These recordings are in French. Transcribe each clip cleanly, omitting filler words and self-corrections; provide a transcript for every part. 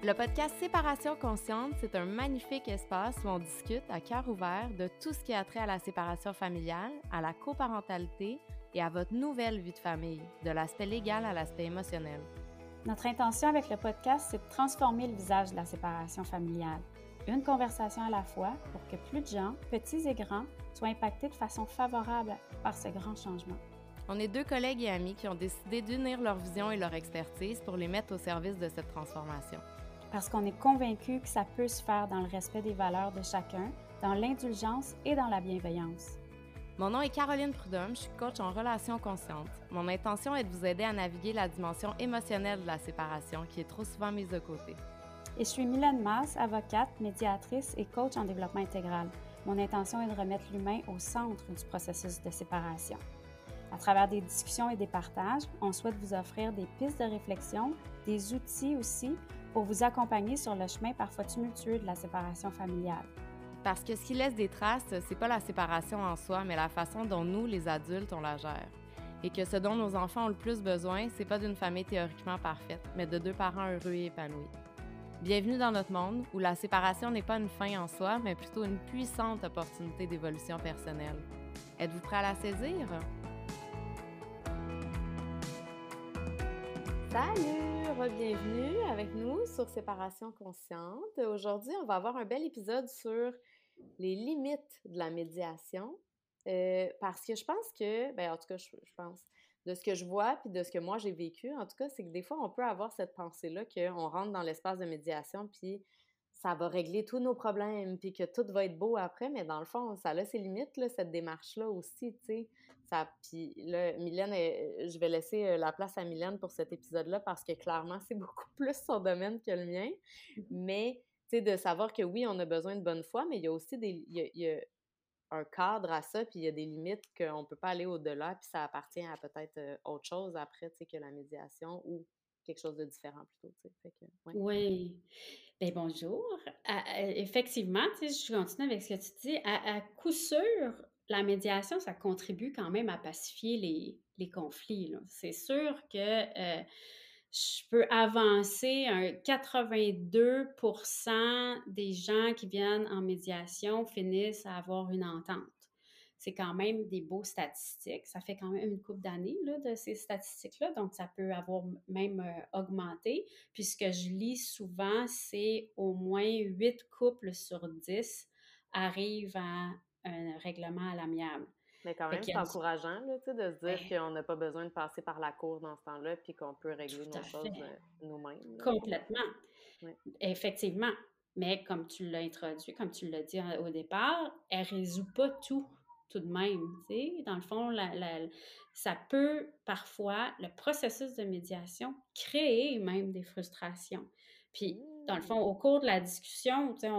Le podcast Séparation consciente, c'est un magnifique espace où on discute à cœur ouvert de tout ce qui a trait à la séparation familiale, à la coparentalité et à votre nouvelle vie de famille, de l'aspect légal à l'aspect émotionnel. Notre intention avec le podcast, c'est de transformer le visage de la séparation familiale. Une conversation à la fois pour que plus de gens, petits et grands, soient impactés de façon favorable par ce grand changement. On est deux collègues et amis qui ont décidé d'unir leur vision et leur expertise pour les mettre au service de cette transformation. Parce qu'on est convaincus que ça peut se faire dans le respect des valeurs de chacun, dans l'indulgence et dans la bienveillance. Mon nom est Caroline Prudhomme, je suis coach en relations conscientes. Mon intention est de vous aider à naviguer la dimension émotionnelle de la séparation qui est trop souvent mise de côté. Et je suis Mylène Masse, avocate, médiatrice et coach en développement intégral. Mon intention est de remettre l'humain au centre du processus de séparation. À travers des discussions et des partages, on souhaite vous offrir des pistes de réflexion, des outils aussi pour vous accompagner sur le chemin parfois tumultueux de la séparation familiale. Parce que ce qui laisse des traces, c'est pas la séparation en soi, mais la façon dont nous, les adultes, on la gère. Et que ce dont nos enfants ont le plus besoin, c'est pas d'une famille théoriquement parfaite, mais de deux parents heureux et épanouis. Bienvenue dans notre monde où la séparation n'est pas une fin en soi, mais plutôt une puissante opportunité d'évolution personnelle. Êtes-vous prêts à la saisir? Salut! Bienvenue avec nous sur Séparation consciente. Aujourd'hui, on va avoir un bel épisode sur les limites de la médiation parce que je pense que, en tout cas, je pense, de ce que je vois puis de ce que moi j'ai vécu, en tout cas, c'est que des fois, on peut avoir cette pensée-là qu'on rentre dans l'espace de médiation puis ça va régler tous nos problèmes puis que tout va être beau après, mais dans le fond, ça a ses limites, là, cette démarche-là aussi, tu sais. Puis là, Mylène, je vais laisser la place à Mylène pour cet épisode-là parce que clairement, c'est beaucoup plus son domaine que le mien. Mais, tu sais, de savoir que oui, on a besoin de bonne foi, mais il y a aussi il y a un cadre à ça, puis il y a des limites qu'on ne peut pas aller au-delà, puis ça appartient à peut-être autre chose après, tu sais, que la médiation ou quelque chose de différent plutôt, tu sais. Fait que, ouais. Oui. Bien, bonjour. Effectivement, tu sais, je continue avec ce que tu dis. À coup sûr, la médiation, ça contribue quand même à pacifier les conflits, là. C'est sûr que je peux avancer 82% des gens qui viennent en médiation finissent à avoir une entente. C'est quand même des beaux statistiques. Ça fait quand même une couple d'années là, de ces statistiques-là, donc ça peut avoir même augmenté. Puis ce que je lis souvent, c'est au moins 8 couples sur 10 arrivent à un règlement à l'amiable. Mais quand même, c'est encourageant là, tu sais, de se dire qu'on n'a pas besoin de passer par la cour dans ce temps-là puis qu'on peut régler nos choses nous-mêmes. Là, complètement. ouais. Effectivement. Mais comme tu l'as introduit, comme tu l'as dit au départ, elle ne résout pas tout de même. Tu sais. Dans le fond, ça peut parfois, le processus de médiation, créer même des frustrations. Puis, dans le fond, au cours de la discussion, tu sais,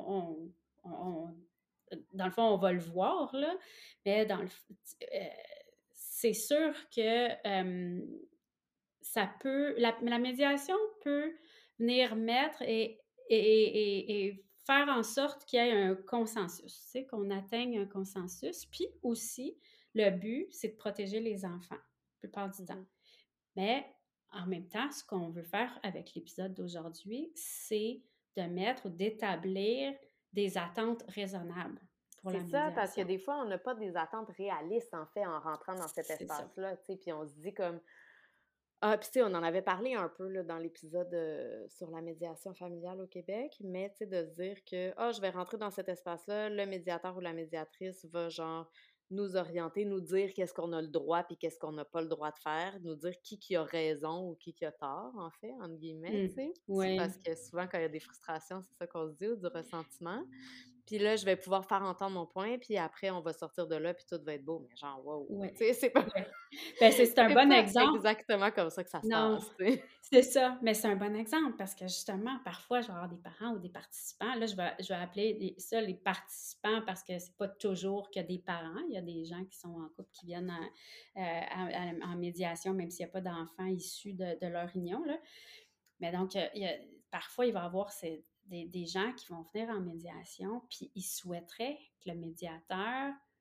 dans le fond, on va le voir, là, mais c'est sûr que ça peut, la médiation peut venir mettre et faire en sorte qu'il y ait un consensus, tu sais, qu'on atteigne un consensus. Puis aussi, le but, c'est de protéger les enfants, la plupart du temps. Mais en même temps, ce qu'on veut faire avec l'épisode d'aujourd'hui, c'est de mettre ou d'établir des attentes raisonnables pour la médiation. C'est ça, parce que des fois, on n'a pas des attentes réalistes, en fait, en rentrant dans cet espace-là, tu sais, puis on se dit comme... Ah, puis tu sais, on en avait parlé un peu là, dans l'épisode sur la médiation familiale au Québec, mais tu sais, de se dire que, je vais rentrer dans cet espace-là, le médiateur ou la médiatrice va genre nous orienter, nous dire qu'est-ce qu'on a le droit puis qu'est-ce qu'on n'a pas le droit de faire, nous dire qui a raison ou qui a tort, en fait, entre guillemets, tu sais. Oui. Parce que souvent, quand il y a des frustrations, c'est ça qu'on se dit, ou du ressentiment. Puis là, je vais pouvoir faire entendre mon point, puis après, on va sortir de là, puis tout va être beau. Mais genre, wow! Ouais. Tu sais, c'est pas... Ouais. Ben, c'est un bon exemple. Exactement comme ça que ça se Non, passe, tu sais. c'est ça, mais c'est un bon exemple parce que justement, parfois, je vais avoir des parents ou des participants. Là, je vais appeler ça les participants parce que c'est pas toujours que des parents. Il y a des gens qui sont en couple qui viennent en médiation, même s'il n'y a pas d'enfants issus de leur union, là. Mais donc, parfois, il va y avoir des gens qui vont venir en médiation, puis ils souhaiteraient que le médiateur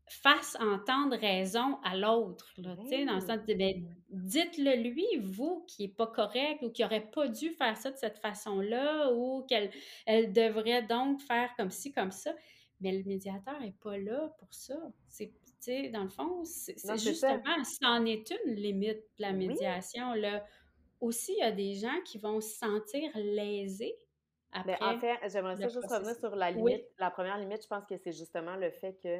fasse entendre raison à l'autre, là, tu sais, dans le Oui, sens de, ben, dites-le lui, vous, qui est pas correct ou qui aurait pas dû faire ça de cette façon-là ou qu'elle devrait donc faire comme ci, comme ça. Mais le médiateur est pas là pour ça. C'est, tu sais, dans le fond, c'est non, c'est ça. justement, c'en est une limite de la Oui, médiation, là. Aussi, il y a des gens qui vont se sentir lésés mais en après fait, j'aimerais le ça juste revenir processus. sur la limite. Oui, La première limite, je pense que c'est justement le fait que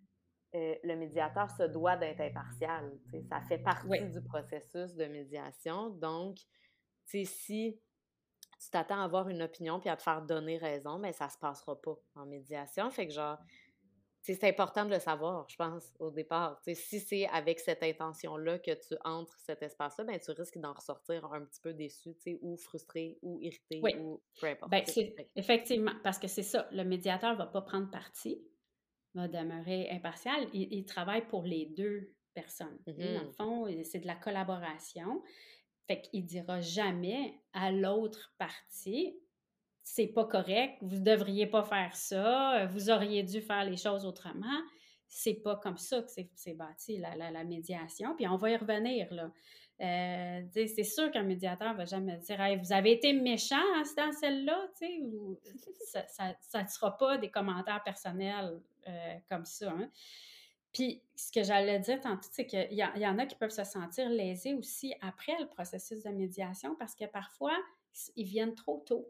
le médiateur se doit d'être impartial. Tu sais, ça fait oui, partie du processus de médiation. Donc, tu sais, si tu t'attends à avoir une opinion puis à te faire donner raison, mais ça se passera pas en médiation. Fait que genre, tu sais, c'est important de le savoir, je pense, au départ. Tu sais, si c'est avec cette intention-là que tu entres cet espace-là, ben tu risques d'en ressortir un petit peu déçu, tu sais, ou frustré, ou irrité, oui. ou peu importe, Ben, tu sais. c'est effectivement, parce que c'est ça, le médiateur va pas prendre parti, va demeurer impartial. Il travaille pour les 2 personnes. Tu sais, dans le Mhm. fond, c'est de la collaboration. Fait qu'il dira jamais à l'autre partie: «C'est pas correct, vous devriez pas faire ça, vous auriez dû faire les choses autrement». C'est pas comme ça que c'est bâti la médiation, puis on va y revenir, là. Tu sais, c'est sûr qu'un médiateur va jamais dire: «Hey, vous avez été méchant dans celle-là», tu sais, ou ça ne sera pas des commentaires personnels, comme ça, hein. Puis ce que j'allais dire tantôt, c'est qu'il y en a qui peuvent se sentir lésés aussi après le processus de médiation parce que parfois, ils viennent trop tôt.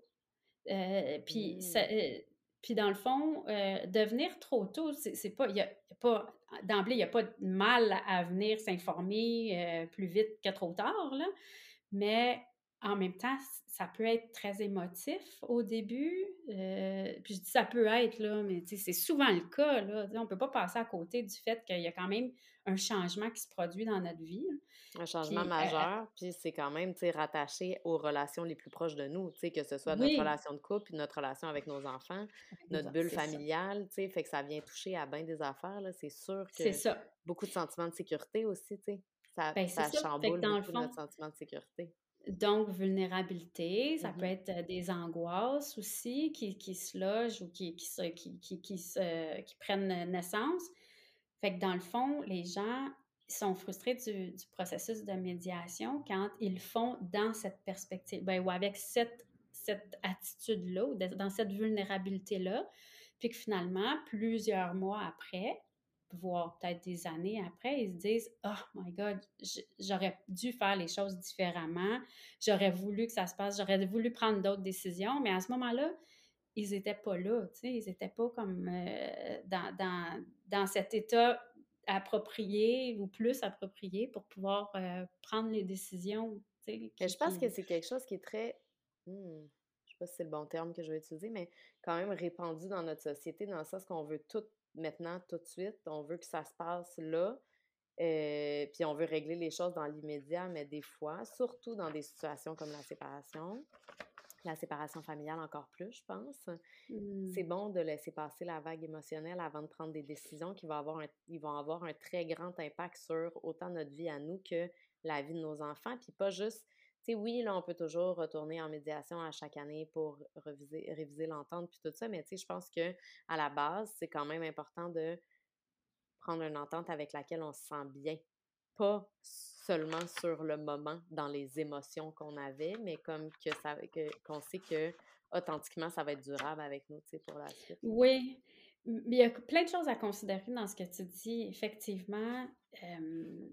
Puis Mhm. puis dans le fond, de venir trop tôt, c'est pas il y a pas d'emblée, il y a pas de mal à venir s'informer, plus vite que trop tard, là. Mais en même temps, ça peut être très émotif au début, puis je dis ça peut être, là, mais tu sais, c'est souvent le cas, là. Tu sais, on peut pas passer à côté du fait qu'il y a quand même un changement qui se produit dans notre vie, hein. Un changement Puis, majeur, puis c'est quand même, tu sais, rattaché aux relations les plus proches de nous, tu sais, que ce soit notre oui, relation de couple, puis notre relation avec nos enfants, avec notre bulle c'est ça, familiale, tu sais, fait que ça vient toucher à bien des affaires, là. C'est sûr c'est que ça. beaucoup de sentiments de sécurité aussi, tu sais, ça Ben, c'est ça ça. Fait que chamboule dans le beaucoup fond, notre sentiment de sécurité. donc vulnérabilité, ça peut Mhm. être, des angoisses aussi qui se logent ou qui prennent naissance. Fait que dans le fond, les gens sont frustrés du processus de médiation quand ils le font dans cette perspective, ben, ou avec cette attitude-là ou dans cette vulnérabilité-là, puis que finalement, plusieurs mois après, voire peut-être des années après, ils se disent: «Oh my God, j'aurais dû faire les choses différemment, j'aurais voulu que ça se passe, j'aurais voulu prendre d'autres décisions», mais à ce moment-là, ils n'étaient pas là, tu sais, ils n'étaient pas comme dans cet état approprié ou plus approprié pour pouvoir prendre les décisions, tu sais, Mais je pense que qui... c'est quelque chose qui est très, je sais pas si c'est le bon terme que je vais utiliser, mais quand même répandu dans notre société, dans le sens qu'on veut tout maintenant, tout de suite. On veut que ça se passe là. Puis on veut régler les choses dans l'immédiat, mais des fois, surtout dans des situations comme la séparation familiale encore plus, je pense, c'est Mmh. bon de laisser passer la vague émotionnelle avant de prendre des décisions qui vont avoir un très grand impact sur autant notre vie à nous que la vie de nos enfants. Puis pas juste, tu sais, oui, là, on peut toujours retourner en médiation à chaque année pour réviser l'entente puis tout ça, mais tu sais, je pense que à la base, c'est quand même important de prendre une entente avec laquelle on se sent bien. Pas seulement sur le moment, dans les émotions qu'on avait, mais comme qu'on sait que authentiquement, ça va être durable avec nous, tu sais, pour la suite. Oui, mais il y a plein de choses à considérer dans ce que tu dis. Effectivement, hem,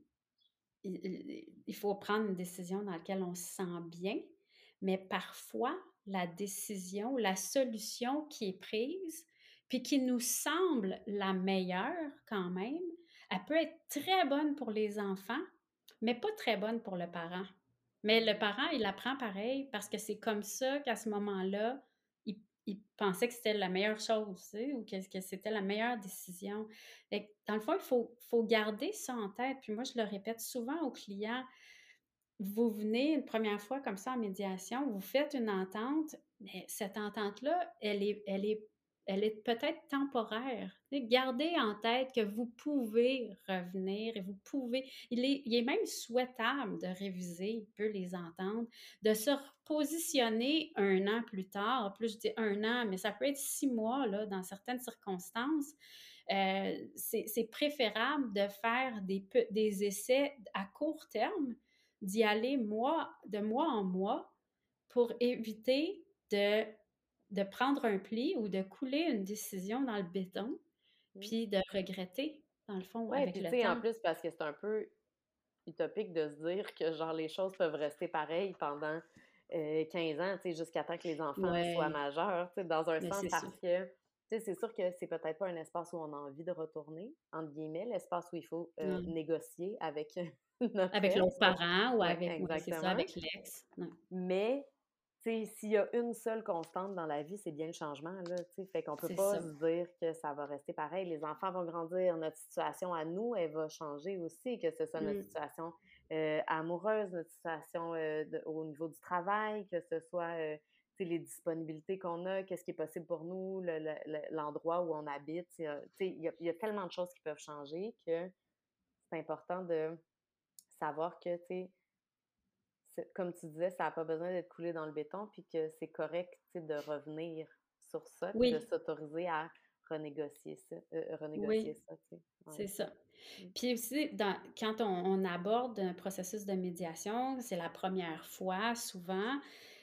il faut prendre une décision dans laquelle on se sent bien, mais parfois, la décision, la solution qui est prise, puis qui nous semble la meilleure quand même, elle peut être très bonne pour les enfants, mais pas très bonne pour le parent. Mais le Mmh. parent, il apprend pareil parce que c'est comme ça qu'à ce moment-là, il pensait que c'était la meilleure chose, tu sais, ou que c'était la meilleure décision. Fait que dans le fond, il faut garder ça en tête. Puis moi, je le répète souvent aux clients, vous venez une première fois comme ça en médiation, vous faites une entente, mais cette entente-là, elle est peut-être temporaire. Tu sais, gardez en tête que vous pouvez revenir et vous pouvez. Il est même souhaitable de réviser un peu les ententes, de se repositionner un an plus tard. Plus je dis un an, mais ça peut être 6 mois là, dans certaines circonstances. C'est préférable de faire des essais à court terme, d'y aller de mois en mois pour éviter de prendre un pli ou de couler une décision dans le béton, Mmh. puis de regretter, dans le fond, Ouais, avec puis tu le sais, en temps. plus, parce que c'est un peu utopique de se dire que, genre, les choses peuvent rester pareilles pendant 15 ans, tu sais, jusqu'à temps que les enfants soient Ouais, majeurs, tu sais, dans un mais sens c'est ça. parce que, tu sais, c'est sûr que c'est peut-être pas un espace où on a envie de retourner, entre guillemets, l'espace où il faut Ouais. négocier avec notre Avec l'autre ex. parent ou Ouais, avec ouais, c'est ça, exactement. avec l'ex. Ouais, Mais, tu sais, s'il y a une seule constante dans la vie, c'est bien le changement, là, tu sais. Fait qu'on peut c'est pas ça. se dire que ça va rester pareil. Les enfants vont grandir, notre situation à nous, elle va changer aussi, que ce soit notre Mmh. situation amoureuse, notre situation au niveau du travail, que ce soit, tu sais, les disponibilités qu'on a, qu'est-ce qui est possible pour nous, l'endroit où on habite. Tu sais, il y a tellement de choses qui peuvent changer que c'est important de savoir que, tu sais, comme tu disais, ça a pas besoin d'être coulé dans le béton, puis que c'est correct, tu sais, de revenir sur ça, puis de Oui, s'autoriser à renégocier oui, ça, tu sais. Ouais. c'est ça. Mmh. Puis aussi, quand on aborde un processus de médiation, c'est la première fois, souvent,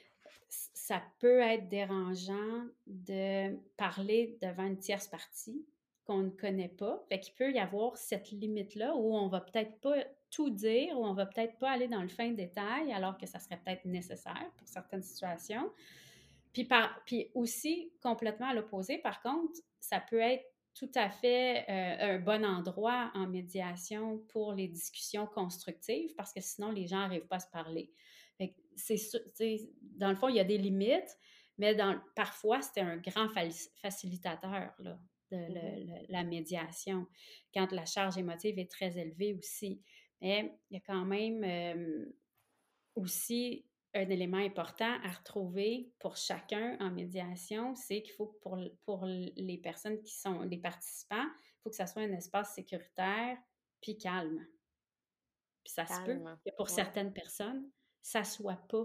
ça peut être dérangeant de parler devant une tierce partie qu'on ne connaît pas. Fait qu'il peut y avoir cette limite-là où on va peut-être pas tout dire, où on va peut-être pas aller dans le fin détail, alors que ça serait peut-être nécessaire pour certaines situations. Puis aussi, complètement à l'opposé, par contre, ça peut être tout à fait un bon endroit en médiation pour les discussions constructives parce que sinon, les gens n'arrivent pas à se parler. Fait que dans le fond, il y a des limites, mais parfois, c'était un grand facilitateur là, de Mmh. la médiation, quand la charge émotive est très élevée aussi. Mais il y a quand même aussi, un élément important à retrouver pour chacun en médiation, c'est qu'il faut que pour les personnes qui sont les participants, il faut que ça soit un espace sécuritaire puis calme. Puis ça se peut Calme. que pour Ouais, certaines personnes, ça soit pas,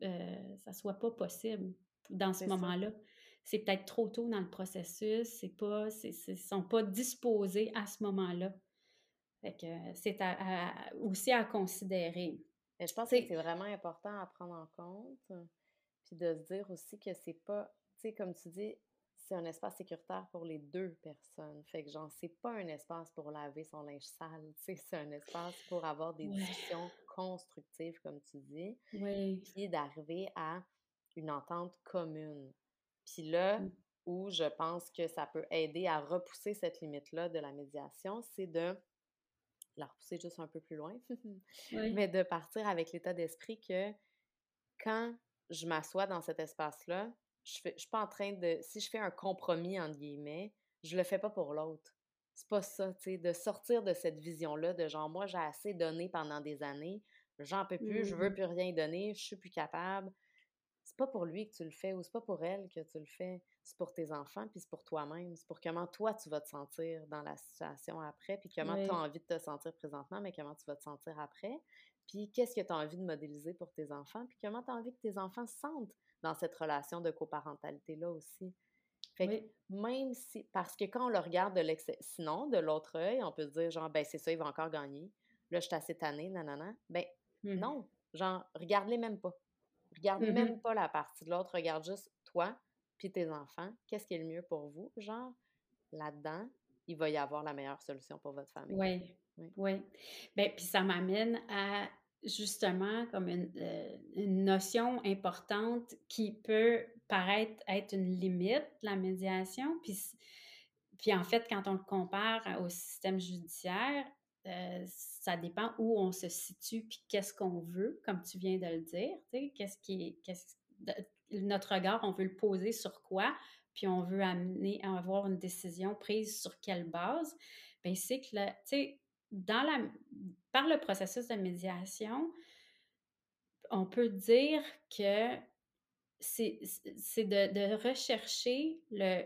ça soit pas possible dans ce c'est ça. moment-là. C'est peut-être trop tôt dans le processus, ils sont pas disposés à ce moment-là. Fait que c'est aussi à considérer. Mais je pense Tu que sais c'est vraiment important à prendre en compte, puis de se dire aussi que c'est pas, tu sais, comme tu dis, c'est un espace sécuritaire pour les 2 personnes. Fait que genre, c'est pas un espace pour laver son linge sale, tu sais, c'est un espace pour avoir des ouais, discussions constructives, comme tu dis, ouais. puis d'arriver à une entente commune. Puis là Mmh. où je pense que ça peut aider à repousser cette limite-là de la médiation, c'est de la repousser juste un peu plus loin, Oui. mais de partir avec l'état d'esprit que quand je m'assois dans cet espace-là, je suis pas en train de si je fais un «compromis» entre guillemets, je le fais pas pour l'autre. C'est pas ça, tu sais, de sortir de cette vision-là de genre: «Moi, j'ai assez donné pendant des années, j'en peux plus, je veux Mmh. plus rien donner, je suis plus capable». C'est pas pour lui que tu le fais ou c'est pas pour elle que tu le fais. C'est pour tes enfants, puis c'est pour toi-même. C'est pour comment toi, tu vas te sentir dans la situation après, puis comment tu as Oui, envie de te sentir présentement, mais comment tu vas te sentir après. Puis qu'est-ce que tu as envie de modéliser pour tes enfants, puis comment tu as envie que tes enfants se sentent dans cette relation de coparentalité-là aussi. Fait que oui. même si parce que quand on le regarde sinon, de l'autre œil, on peut se dire genre: «Ben, c'est ça, il va encore gagner. Là, je suis assez tannée, nanana». Ben, Mmh. non, genre, regarde-les même pas. Regarde Mmh même mh. pas la partie de l'autre, regarde juste toi puis tes enfants. Qu'est-ce qui est le mieux pour vous? Genre, là-dedans, il va y avoir la meilleure solution pour votre famille. Ouais, Oui. ouais. Beh, puis ça m'amène à justement comme une notion importante qui peut paraître être une limite, la médiation, puis en fait, quand on le compare au système judiciaire, ça dépend où on se situe puis qu'est-ce qu'on veut, comme tu viens de le dire, tu sais, qu'est-ce de notre regard, on veut le poser sur quoi, puis on veut amener à avoir une décision prise sur quelle base. Bien, c'est que tu sais, par le processus de médiation, on peut dire que c'est de rechercher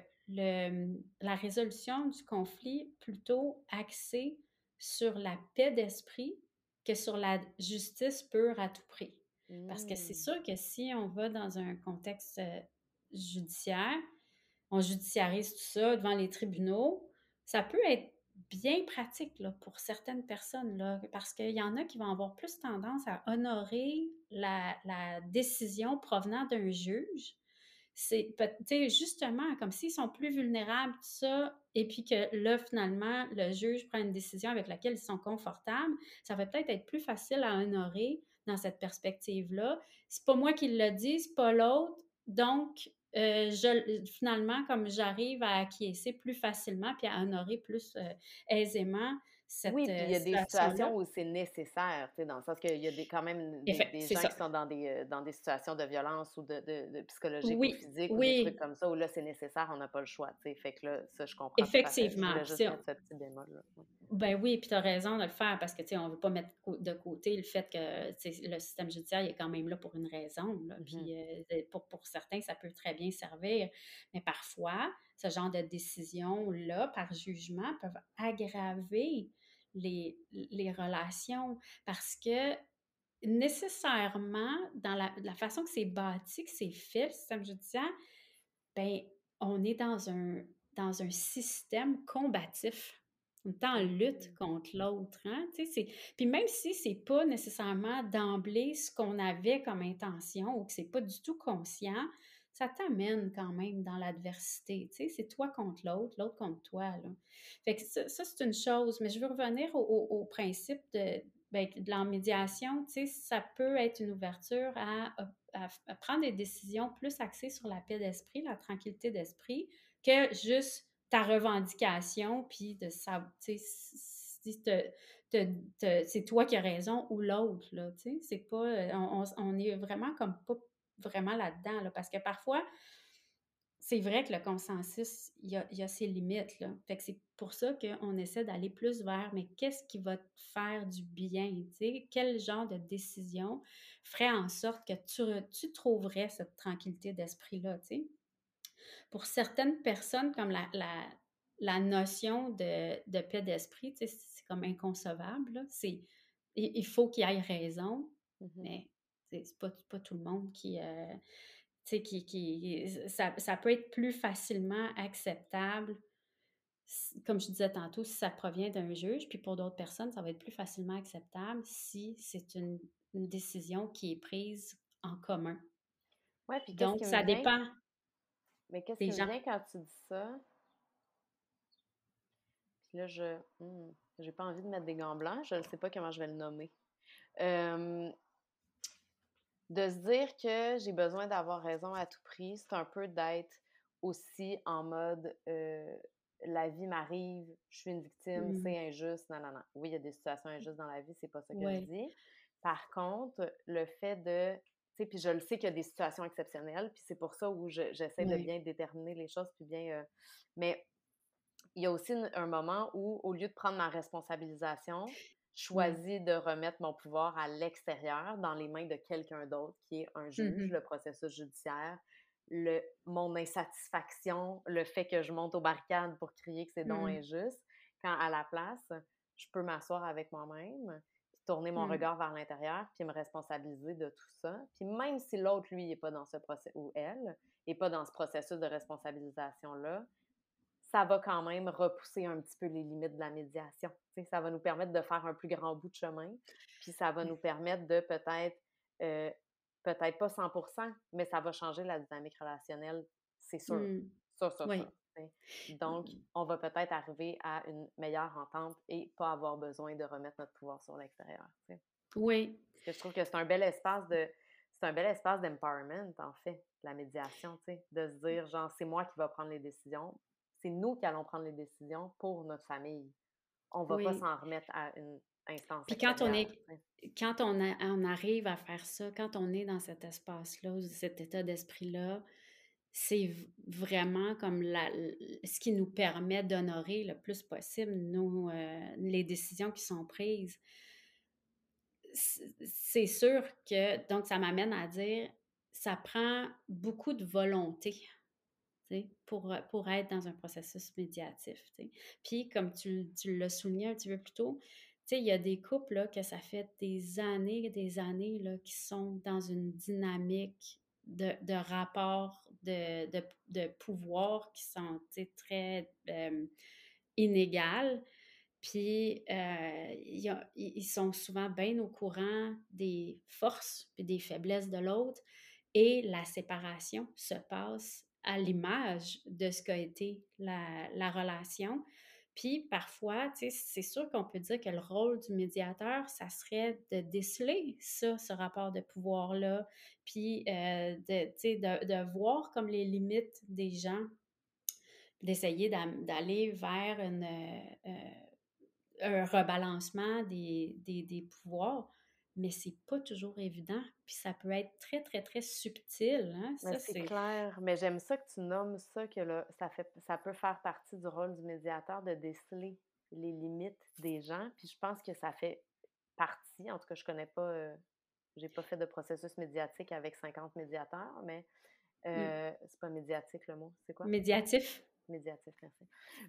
la résolution du conflit plutôt axée sur la paix d'esprit que sur la justice pure à tout prix. Parce que c'est Mmh. sûr que si on va dans un contexte judiciaire, on judiciarise tout ça devant les tribunaux, ça peut être bien pratique là, pour certaines personnes, là, parce qu'il y en a qui vont avoir plus tendance à honorer la décision provenant d'un juge. C'est peut tu sais, justement, comme s'ils sont plus vulnérables, tout ça, et puis que là, finalement, le juge prend une décision avec laquelle ils sont confortables, ça va peut-être être plus facile à honorer dans cette perspective-là. C'est pas moi qui le dis, c'est pas l'autre, donc finalement, comme j'arrive à acquiescer plus facilement puis à honorer plus, aisément cette, Oui, puis il y a des situation-là. situations où c'est nécessaire, tu sais, dans le sens qu'il y a quand même des C'est gens qui ça. sont dans des situations de violence ou de psychologiques ou Oui, physiques ou des trucs oui. comme ça où là, c'est nécessaire, on n'a pas le choix, tu sais. Fait que là, ça, je comprends tout à fait. Je Effectivement, voulais puis juste mettre ce petit bémol-là. Ouais. ben oui, puis tu as raison de le faire parce que, tu sais, on veut pas mettre de côté le fait que, tu sais, le système judiciaire, il est quand même là pour une raison, là, Mhm. puis, pour certains, ça peut très bien servir. Mais parfois, ce genre de décisions-là, par jugement, peuvent aggraver les relations parce que nécessairement, dans la façon que c'est bâti, que c'est fait, le système judiciaire, ben, on est dans un système combatif. On est en lutte Mhm. contre l'autre, hein, tu sais, puis même si c'est pas nécessairement d'emblée ce qu'on avait comme intention ou que c'est pas du tout conscient, ça t'amène quand même dans l'adversité, tu sais, c'est toi contre l'autre, l'autre contre toi, là. Fait que ça c'est une chose, mais je veux revenir au principe de la médiation, tu sais, ça peut être une ouverture à prendre des décisions plus axées sur la paix d'esprit, la tranquillité d'esprit, que juste ta revendication, puis de ça, tu sais, si c'est toi qui as raison ou l'autre, là, tu sais, c'est pas, on est vraiment comme pas vraiment là-dedans, là, parce que parfois, c'est vrai que le consensus, il y a ses limites, là. Fait que c'est pour ça qu'on essaie d'aller plus vers, mais qu'est-ce qui va te faire du bien, tu sais? Quel genre de décision ferait en sorte que tu trouverais cette tranquillité d'esprit-là, tu sais? Pour certaines personnes, comme la notion de paix d'esprit, tu sais, c'est comme inconcevable, là. Il faut qu'il y ait raison, Mhm. mais c'est pas tout le monde qui, tu sais, ça peut être plus facilement acceptable, comme je disais tantôt, si ça provient d'un juge, puis pour d'autres personnes, ça va être plus facilement acceptable si c'est une décision qui est prise en commun. Ouais, puis qu'est-ce Donc qui me ça vient? dépend Mais qu'est-ce des qui me gens. vient quand tu dis ça? Puis là, j'ai pas envie de mettre des gants blancs, je ne sais pas comment je vais le nommer. Euh, de se dire que j'ai besoin d'avoir raison à tout prix, c'est un peu d'être aussi en mode la vie m'arrive, je suis une victime, Mmh. c'est injuste, non, non, non. Oui, il y a des situations injustes dans la vie, c'est pas ça que je Ouais, dis. Par contre, le fait de, tu sais, puis je le sais qu'il y a des situations exceptionnelles, puis c'est pour ça où j'essaie de ouais. bien déterminer les choses, puis bien, mais il y a aussi un moment où, au lieu de prendre ma responsabilisation, je Oui. choisis de remettre mon pouvoir à l'extérieur, dans les mains de quelqu'un d'autre qui est un juge, Mmh. le processus judiciaire, mon insatisfaction, le fait que je monte aux barricades pour crier que c'est donc Mmh. injuste, quand à la place, je peux m'asseoir avec moi-même, puis tourner mon Mmh. regard vers l'intérieur, puis me responsabiliser de tout ça. Puis même si l'autre, lui, n'est pas dans ce processus, ou elle, n'est pas dans ce processus de responsabilisation-là, ça va quand même repousser un petit peu les limites de la médiation. Tu sais, ça va nous permettre de faire un plus grand bout de chemin, puis ça va nous permettre de euh, peut-être pas 100%, mais ça va changer la dynamique relationnelle, c'est sûr. Mmh. Sûr, sûr, sûr. Oui. Tu sais. Donc, on va peut-être arriver à une meilleure entente et pas avoir besoin de remettre notre pouvoir sur l'extérieur. Tu sais. Oui. Parce que je trouve que c'est un bel espace d'empowerment, en fait, la médiation, tu sais, de se dire, genre, c'est moi qui va prendre les décisions. C'est nous qui allons prendre les décisions pour notre famille. On va pas Oui. s'en remettre à une instance Puis quand on extérieure, est tu sais. quand on arrive à faire ça, quand on est dans cet espace-là, ou cet état d'esprit-là, c'est vraiment comme ce qui nous permet d'honorer le plus possible les décisions qui sont prises. C'est sûr que donc ça m'amène à dire, ça prend beaucoup de volonté, tu sais, pour être dans un processus médiatif, tu sais. Puis comme tu l'as souligné un petit peu plus tôt, tu sais, il y a des couples, là, que ça fait des années, là, qui sont dans une dynamique de rapports de pouvoir qui sont, tu sais, très, inégale. Puis, ils sont souvent bien au courant des forces puis des faiblesses de l'autre et la séparation se passe à l'image de ce qu'a été la relation. Puis parfois, tu sais, c'est sûr qu'on peut dire que le rôle du médiateur, ça serait de déceler ça, ce rapport de pouvoir-là, puis tu sais, de voir comme les limites des gens, d'essayer d'aller vers un rebalancement des pouvoirs, mais c'est pas toujours évident, puis ça peut être très, très, très subtil, hein, Mais ça c'est c'est clair, mais j'aime ça que tu nommes ça, que là, ça peut faire partie du rôle du médiateur de déceler les limites des gens, puis je pense que ça fait partie, en tout cas, je connais pas, j'ai pas fait de processus médiatique avec 50 médiateurs, mais mmh, c'est pas médiatique le mot, c'est quoi? médiatif. Médiatif, merci.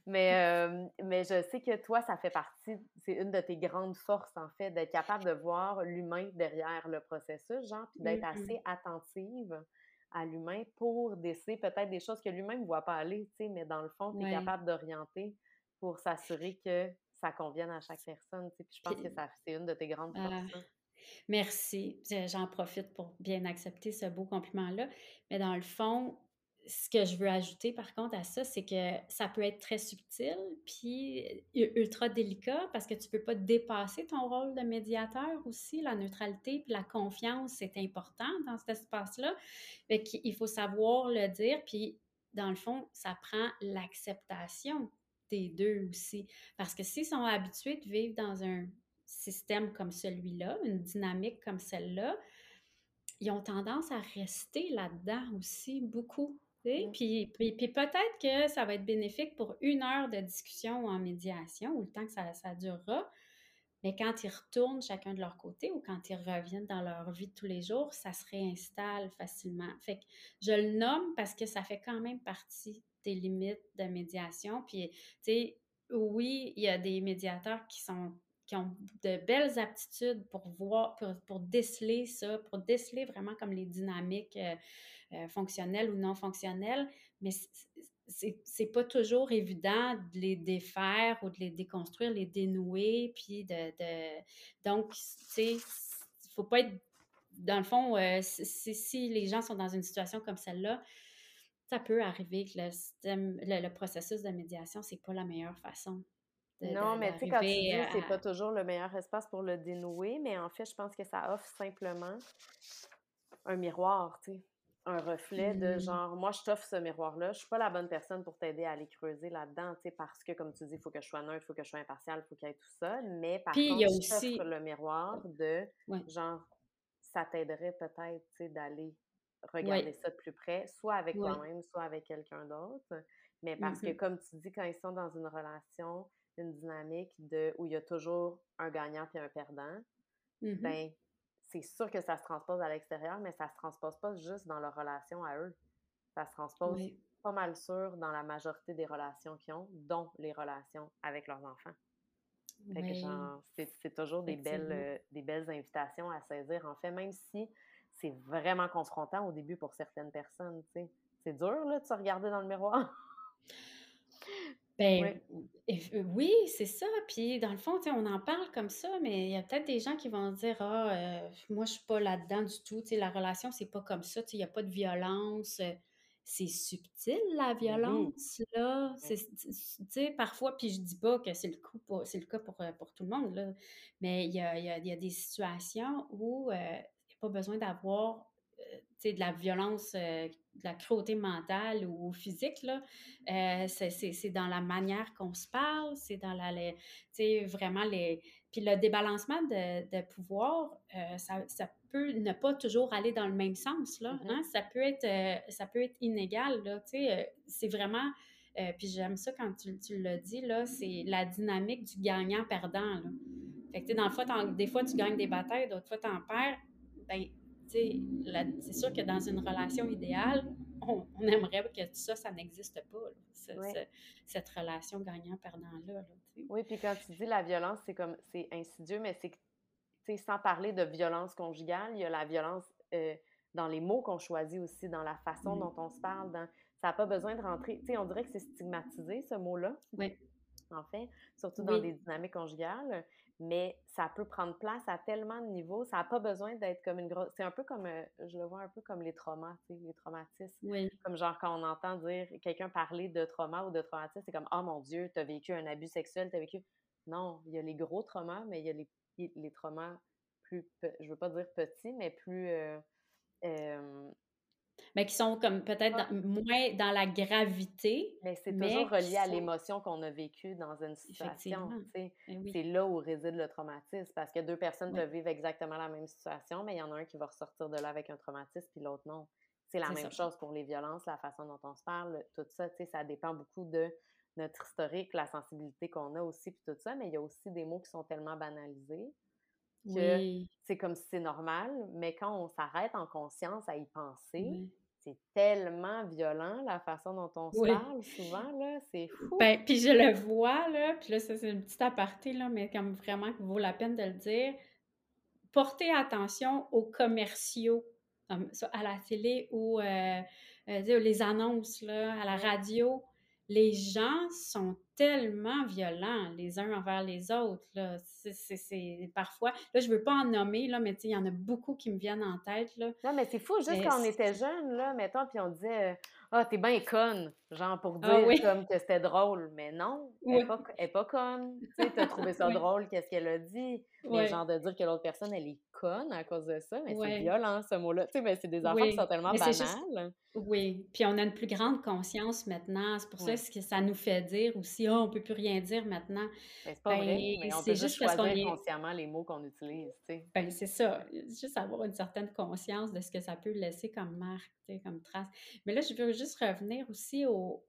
Mais je sais que toi, ça fait partie, c'est une de tes grandes forces, en fait, d'être capable de voir l'humain derrière le processus, genre, puis d'être Mmh mh. assez attentive à l'humain pour déceler peut-être des choses que lui-même ne voit pas aller, tu sais, mais dans le fond, tu es Ouais, capable d'orienter pour s'assurer que ça convienne à chaque personne, tu sais, puis je pense que puis ça c'est une de tes grandes ah, forces, ça. merci. J'en profite pour bien accepter ce beau compliment-là. Mais dans le fond, ce que je veux ajouter par contre à ça, c'est que ça peut être très subtil, puis ultra délicat parce que tu peux pas dépasser ton rôle de médiateur aussi. La neutralité puis la confiance, c'est important dans cet espace-là. Fait qu'il faut savoir le dire, puis dans le fond, ça prend l'acceptation des deux aussi. Parce que s'ils sont habitués de vivre dans un système comme celui-là, une dynamique comme celle-là, ils ont tendance à rester là-dedans aussi beaucoup. Tu sais. Mmh. Puis peut-être que ça va être bénéfique pour 1 heure de discussion en médiation ou le temps que ça durera, mais quand ils retournent chacun de leur côté ou quand ils reviennent dans leur vie de tous les jours, ça se réinstalle facilement. Fait que je le nomme parce que ça fait quand même partie des limites de médiation. Puis, tu sais, oui, il y a des médiateurs qui ont de belles aptitudes pour voir, pour déceler ça, pour déceler vraiment comme les dynamiques fonctionnelles ou non fonctionnelles, mais c'est pas toujours évident de les défaire ou de les déconstruire, les dénouer, puis donc, tu sais, il faut pas être, dans le fond, si les gens sont dans une situation comme celle-là, ça peut arriver que le système, le processus de médiation, c'est pas la meilleure façon Non, mais tu sais, quand tu d'arriver dis c'est à... pas toujours le meilleur espace pour le dénouer, mais en fait, je pense que ça offre simplement un miroir, tu sais, un reflet de Hmm. genre, moi, je t'offre ce miroir-là, je suis pas la bonne personne pour t'aider à aller creuser là-dedans, tu sais, parce que, comme tu dis, il faut que je sois neutre, il faut que je sois impartiale, il faut qu'il y ait tout ça, mais par Puis il y contre, a je t'offre aussi... le miroir de Ouais, genre, ça t'aiderait peut-être, tu sais, d'aller regarder ouais, ça de plus près, soit avec ouais. toi-même, soit avec quelqu'un d'autre, mais parce que, Mhm, comme tu dis, quand ils sont dans une relation, une dynamique où il y a toujours un gagnant puis un perdant, mhm. ben, c'est sûr que ça se transpose à l'extérieur, mais ça se transpose pas juste dans leur relation à eux. Ça se transpose Ouais, pas mal sûr dans la majorité des relations qu'ils ont, dont les relations avec leurs enfants. Fait que ouais, genre, c'est toujours effectivement. des belles invitations à saisir, en fait, même si c'est vraiment confrontant au début pour certaines personnes, tu sais. C'est dur, là, de se regarder dans le miroir. Ben, Oui. oui, c'est ça. Puis dans le fond, tu sais, on en parle comme ça, mais il y a peut-être des gens qui vont dire: «Ah, moi, je suis pas là-dedans du tout. Tu sais, la relation, c'est pas comme ça. Tu sais, il y a pas de violence». C'est subtil la Ben oui. violence, là. Ouais. Tu sais, parfois, puis je dis pas que c'est le cas pour tout le monde, là, mais il y a des situations où, il y a pas besoin d'avoir, tu sais, de la violence, de la cruauté mentale ou physique, là. C'est dans la manière qu'on se parle, c'est dans tu sais, vraiment les... Puis le débalancement de pouvoir, ça peut ne pas toujours aller dans le même sens, là, Mhm. hein? Ça peut être inégal, là, tu sais, c'est vraiment... puis j'aime ça quand tu l'as dit, là, c'est la dynamique du gagnant-perdant, là. Fait que, tu sais, dans le fond, des fois, tu gagnes des batailles, d'autres fois, tu en perds. Ben, tu sais, c'est sûr que dans une relation idéale, on aimerait que tout ça, ça n'existe pas, là, Oui. cette relation gagnant-perdant-là, là, tu sais. Oui, puis quand tu dis la violence, c'est comme c'est insidieux, mais c'est que, tu sais, sans parler de violence conjugale, il y a la violence dans les mots qu'on choisit aussi, dans la façon Mm. dont on se parle. Ça n'a pas besoin de rentrer. Tu sais, on dirait que c'est stigmatisé, ce mot-là. Oui, en fait, surtout dans des Oui, dynamiques conjugales, mais ça peut prendre place à tellement de niveaux. Ça a pas besoin d'être comme une grosse c'est un peu comme, je le vois un peu comme les traumas, tu sais, les traumatismes. oui, Comme genre quand on entend dire quelqu'un parler de trauma ou de traumatisme, c'est comme: «Oh mon Dieu, tu as vécu un abus sexuel, tu as vécu» non, il y a les gros traumas, mais il y a les traumas plus je veux pas dire petits, mais plus, hem, mais qui sont comme peut-être pas moins dans la gravité, mais c'est toujours mais qui relié à sont l'émotion qu'on a vécue dans une situation, effectivement, tu sais. eh oui, C'est là où réside le traumatisme parce que 2 personnes oui, peuvent vivre exactement la même situation, mais il y en a un qui va ressortir de là avec un traumatisme puis l'autre non. C'est la c'est même ça. chose pour les violences, la façon dont on se parle, tout ça, tu sais, ça dépend beaucoup de notre historique, la sensibilité qu'on a aussi puis tout ça, mais il y a aussi des mots qui sont tellement banalisés que Oui, c'est comme si c'est normal, mais quand on s'arrête en conscience à y penser, oui, c'est tellement violent la façon dont on se oui. parle souvent là, c'est fou. Ben, puis je le vois là, puis là, ça c'est une petite aparté là, mais comme vraiment qui vaut la peine de le dire. Porter attention aux commerciaux, comme ça à la télé ou, tu sais, les annonces là, à la Ouais. radio. Les gens sont tellement violents les uns envers les autres là. C'est parfois là, je veux pas en nommer là, mais tu sais, il y en a beaucoup qui me viennent en tête là. Non, mais c'est fou, juste Mais quand on était jeunes, là, mettons, puis on disait, «Ah, tu bien conne», genre pour ah dire oui, comme que c'était drôle, mais non, oui, elle est pas conne. Tu sais, tu trouvé ça oui, drôle, qu'est-ce qu'elle a dit, mais oui, genre de dire que l'autre personne, elle est conne à cause de ça, mais c'est oui, violent ce mot-là. Tu sais, mais c'est des affaires qui sont oui, tellement mais c'est juste banales. oui, puis on a une plus grande conscience maintenant. C'est pour ça Ouais. ce que ça nous fait dire aussi: «Ah, on peut plus rien dire maintenant». Mais c'est pas vrai, Ben, mais on peut c'est juste juste parce qu'on choisir est consciemment les mots qu'on utilise, tu sais. ben, c'est ça, juste avoir une certaine conscience de ce que ça peut laisser comme marque, tu sais, comme trace. Mais là, je veux juste revenir aussi au,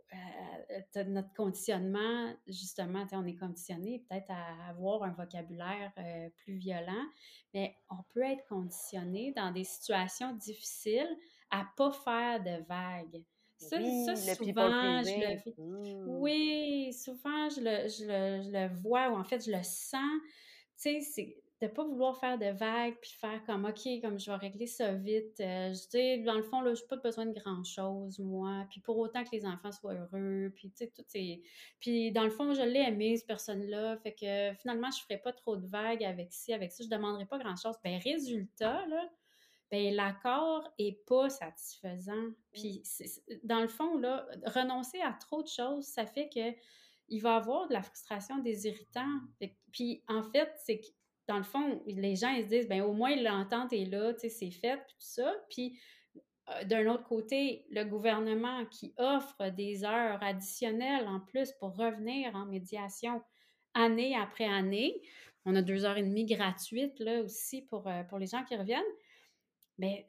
notre conditionnement, justement, tu sais, on est conditionné peut-être à avoir un vocabulaire, plus violent, mais on peut être conditionné dans des situations difficiles à pas faire de vagues. Ça Oui, le people souvent, je le pleasing. vis. Ouh. Oui, souvent je le vois ou en fait, je le sens. Tu sais, c'est de pas vouloir faire de vagues puis faire comme: «OK, comme je vais régler ça vite, je tu sais, dans le fond, là, j'ai pas besoin de grand-chose, moi, puis pour autant que les enfants soient heureux», puis tu sais, tout c'est puis dans le fond, je l'ai aimé cette personne-là, fait que finalement, je ferai pas trop de vagues avec ci, avec ça, je demanderai pas grand-chose. Ben, résultat, là, ben, l'accord est pas satisfaisant. Puis dans le fond, là, renoncer à trop de choses, ça fait que il va avoir de la frustration, des irritants. Puis en fait, c'est que dans le fond, les gens ils se disent ben au moins l'entente est là, tu sais, c'est fait, puis tout ça. Puis d'un autre côté, le gouvernement qui offre des heures additionnelles en plus pour revenir en médiation année après année. On a 2 heures et demie gratuites là aussi pour les gens qui reviennent. Mais